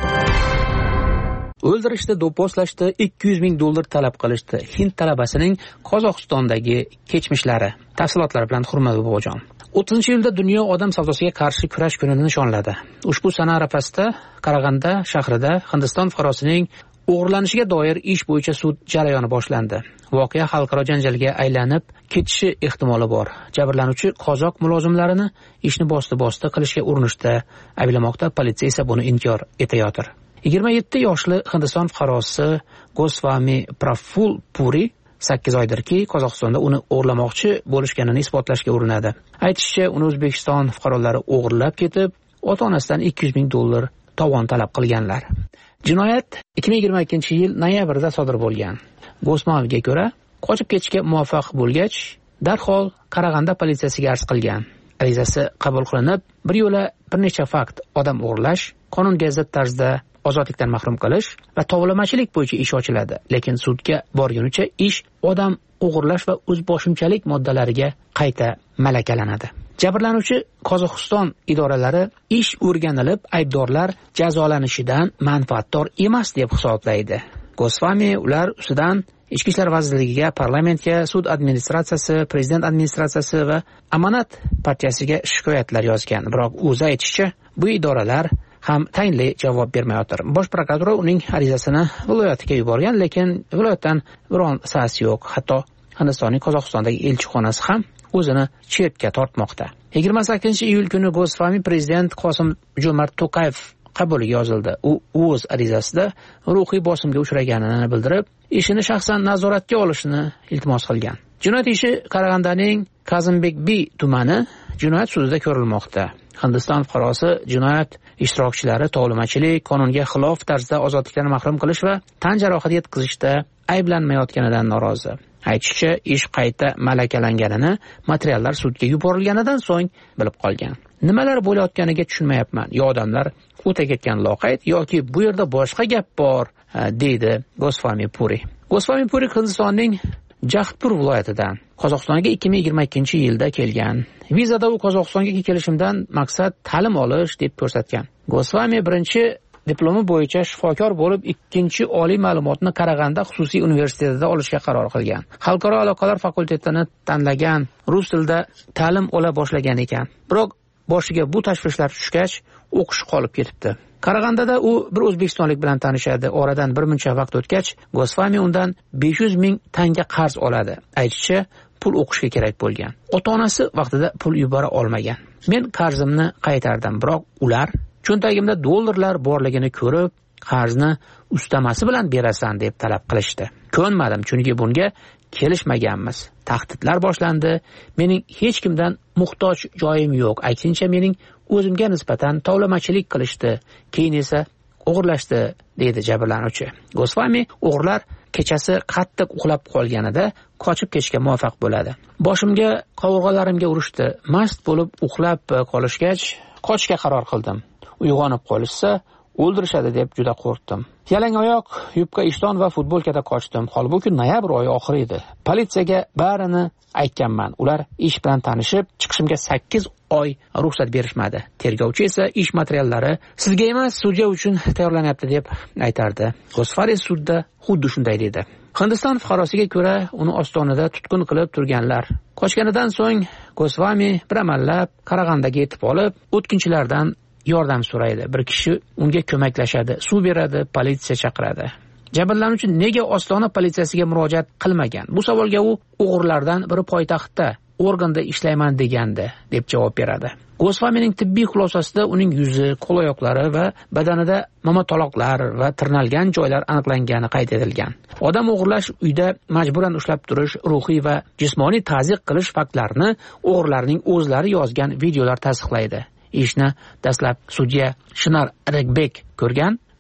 O'ldirishda, do'pposlashda ikki yuz ming dollar talab qilishdi. Hind talabasining Qozog'istondagi kechmishlari. Tafsilotlar bilan Hurmat bobojon. o'ttizinchi iyulda dunyo odam savdosiga qarshi kurash kunini nishonladi. Ushbu sana arafasida Qarag'anda shahrida Hindiston fuqarosining o'g'irlanishiga doir ish bo'yicha sud jarayoni boshlandi. Voqea xalqaro janjalga aylanib ketishi ehtimoli bor. Jabrlanuvchi qozoq mulozimlarini ishni bosti-bosti qilishga urinishda ayblamoqda, politsiya esa buni inkor etayotir. yigirma yetti yoshli Hindiston fuqarosi Goswami Praful Puri sakkiz oydirki, Qozog'istonda uni o'g'irlamoqchi bo'lishganini isbotlashga urinadi. Aytishicha, uni O'zbekiston fuqarolari o'g'irlab ketib, ota-onasidan ikki yuz ming dollar tovon talab qilganlar. Jinoyat ikki ming yigirma ikkinchi yil noyabrda sodir bo'lgan. Goswamiga ko'ra, qochib ketishga muvaffaq bo'lgach, darhol Qarag'anda politsiyasiga arz qilgan. Arizasi qabul qilinib, bir yo'la bir necha fakt odam o'g'irlash, qonunga zid tarzda ozodlikdan mahrum qilish va tovlamachilik bo'yicha ish ochiladi. Lekin sudga borgunicha ish odam o'g'irlash va o'zboshimchalik moddalariga qayta malakalanadi. Jabrlanuvchi Qozog'iston idoralari ish o'rganilib, aybdorlar jazolanishidan manfaatdor emas deb hisoblaydi. Goswami ular ustidan Ichki ishlar vazirligiga, parlamentga, sud administratsiyasi, prezident administratsiyasi va Amanat partiyasiga shikoyatlar yozgan. Biroq o'zi aytishicha, bu idoralar ham tayinli javob bermayotir. Bosh prokuratura uning arizasini viloyatiga yuborgan, lekin viloyatdan biron sas yo'q. Hatto Hindistonning Qozog'istondagi elchixonasi ham o'zini chetga tortmoqda. yigirma sakkizinchi iyul kuni Goswami prezident Qosim Jo'mart To'qayev qabuliga yozildi. U o'z arizasida ruhiy bosimga uchraganini bildirib, ishini shaxsan nazoratga olishni iltimos qilgan. Jinoyat ishi Qarag'andaning Kazimbekbi tumani jinoyat sudida ko'rilmoqda. Hindiston fuqarosi jinoyat ishtirokchilari tovlamachilik, qonunga xilof tarzda ozodlikdan mahrum qilish va tan jarohati yetkazishda ayblanmayotganidan norozi. Aytishicha, ish qayta malakalanganini materiallar sudga yuborilganidan so'ng bilib qolgan. Nimalar bo'layotganiga tushunmayapman. Yo odamlar o'ta ketgan loqayd yoki bu yerda boshqa gap bor, deydi Goswami Puri. Goswami Puri Hindistonning Jahdpur viloyatidan Qozog'istonga ikki ming yigirma ikkinchi yilda kelgan. Vizada u Qozog'istonga kelishimdan maqsad ta'lim olish deb ko'rsatgan. Goswami birinchi diplomi bo'yicha shifokor bo'lib, ikkinchi oliy ma'lumotni Qarag'anda xususiy universitetida olishga qaror qilgan. Xalqaro aloqalar fakultetini tanlagan, rus tilida ta'lim ola boshlagan ekan. Biroq boshiga bu tashvishlar tushgach, o'qish qolib ketibdi. Qarag'andada u bir o'zbekistonlik bilan tanishadi. Oradan bir muncha vaqt o'tgach, Goswami undan besh yuz ming tanga qarz oladi. Aytishicha, pul o'qishga kerak bo'lgan. Ota-onasi vaqtida pul yubora olmagan. Men qarzimni qaytardim, biroq ular cho'ntagimda dollarlar borligini ko'rib, qarzni ustamasi bilan berasan deb talab qilishdi. Ko'nmadim, chunki bunga kelishmaganmiz. Tahdidlar boshlandi. Mening hech kimdan muhtoj joyim yo'q. Aksincha mening o'zimga nisbatan tovlamachilik qilishdi. Keyin esa o'g'irlashdi, deydi jabrlanuvchi. Goswami o'g'irlar kechasi qattiq uxlab qolganida qochib ketishga muvaffaq bo'ladi. Boshimga, qovurg'alarimga urishdi. Mast bo'lib uxlab qolishgach, qochishga qaror qildim. Uyg'onib qolishsa, o'ldirishadi deb juda qo'rqdim. Yalang oyoq, yubka ishton va futbolkada qochdim. Holbuki noyabr oyi oxiri edi. Politsiyaga barini aytganman. Ular ish bilan tanishib, chiqishimga sakkiz oy ruxsat berishmadi. Tergovchi esa ish materiallari sizga emas, sudya uchun tayyorlanyapti deb aytardi. Goswami sudda xuddi shunday dedi. Hindiston fuqarosiga ko'ra, uni ostonada tutqun qilib turganlar. Qochganidan so'ng Goswami bir amallab Qarag'andaga yetib olib, o'tkinchilardan yordam so'raydi. Bir kishi unga ko'maklashadi, suv beradi, politsiya chaqiradi. Jabrlanuvchi nega Ostona politsiyasiga murojaat qilmagan? Bu savolga u o'g'irlardan biri poytaxtda organda ishlayman degandi, deb javob beradi. Goswamining tibbiy xulosasida uning yuzi, qo'l-oyoqlari va badanida mamatoloqlar va tirnalgan joylar aniqlangani qayd etilgan. Odam o'g'irlash, uyda majburan ushlab turish, ruhiy va jismoniy ta'ziq qilish faktlarini o'g'irlarning o'zlari yozgan videolar tasdiqlaydi. Ishni dastlab sudya Shinar Regbek ko'rgan,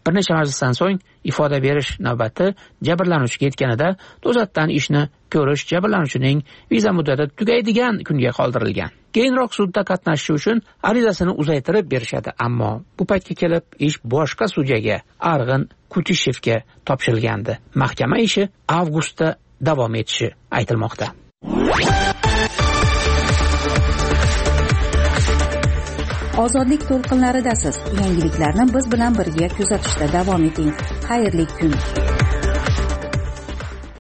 bir necha majlisdan so'ng ifoda berish navbati jabrlanuvchiga yetganida to'satdan ishni ko'rish jabrlanuvchining viza muddati tugaydigan kunga qoldirilgan. Keyinroq sudda qatnashishi uchun arizasini uzaytirib berishadi, ammo bu paytga kelib ish boshqa sudyaga, Arg'in Kutishevga topshirilgandi. Mahkama ishi avgustda davom etishi aytilmoqda. Ozodlik to'lqinlaridasiz. Yangiliklarni biz bilan birga kuzatishda davom eting. Xayrli kun.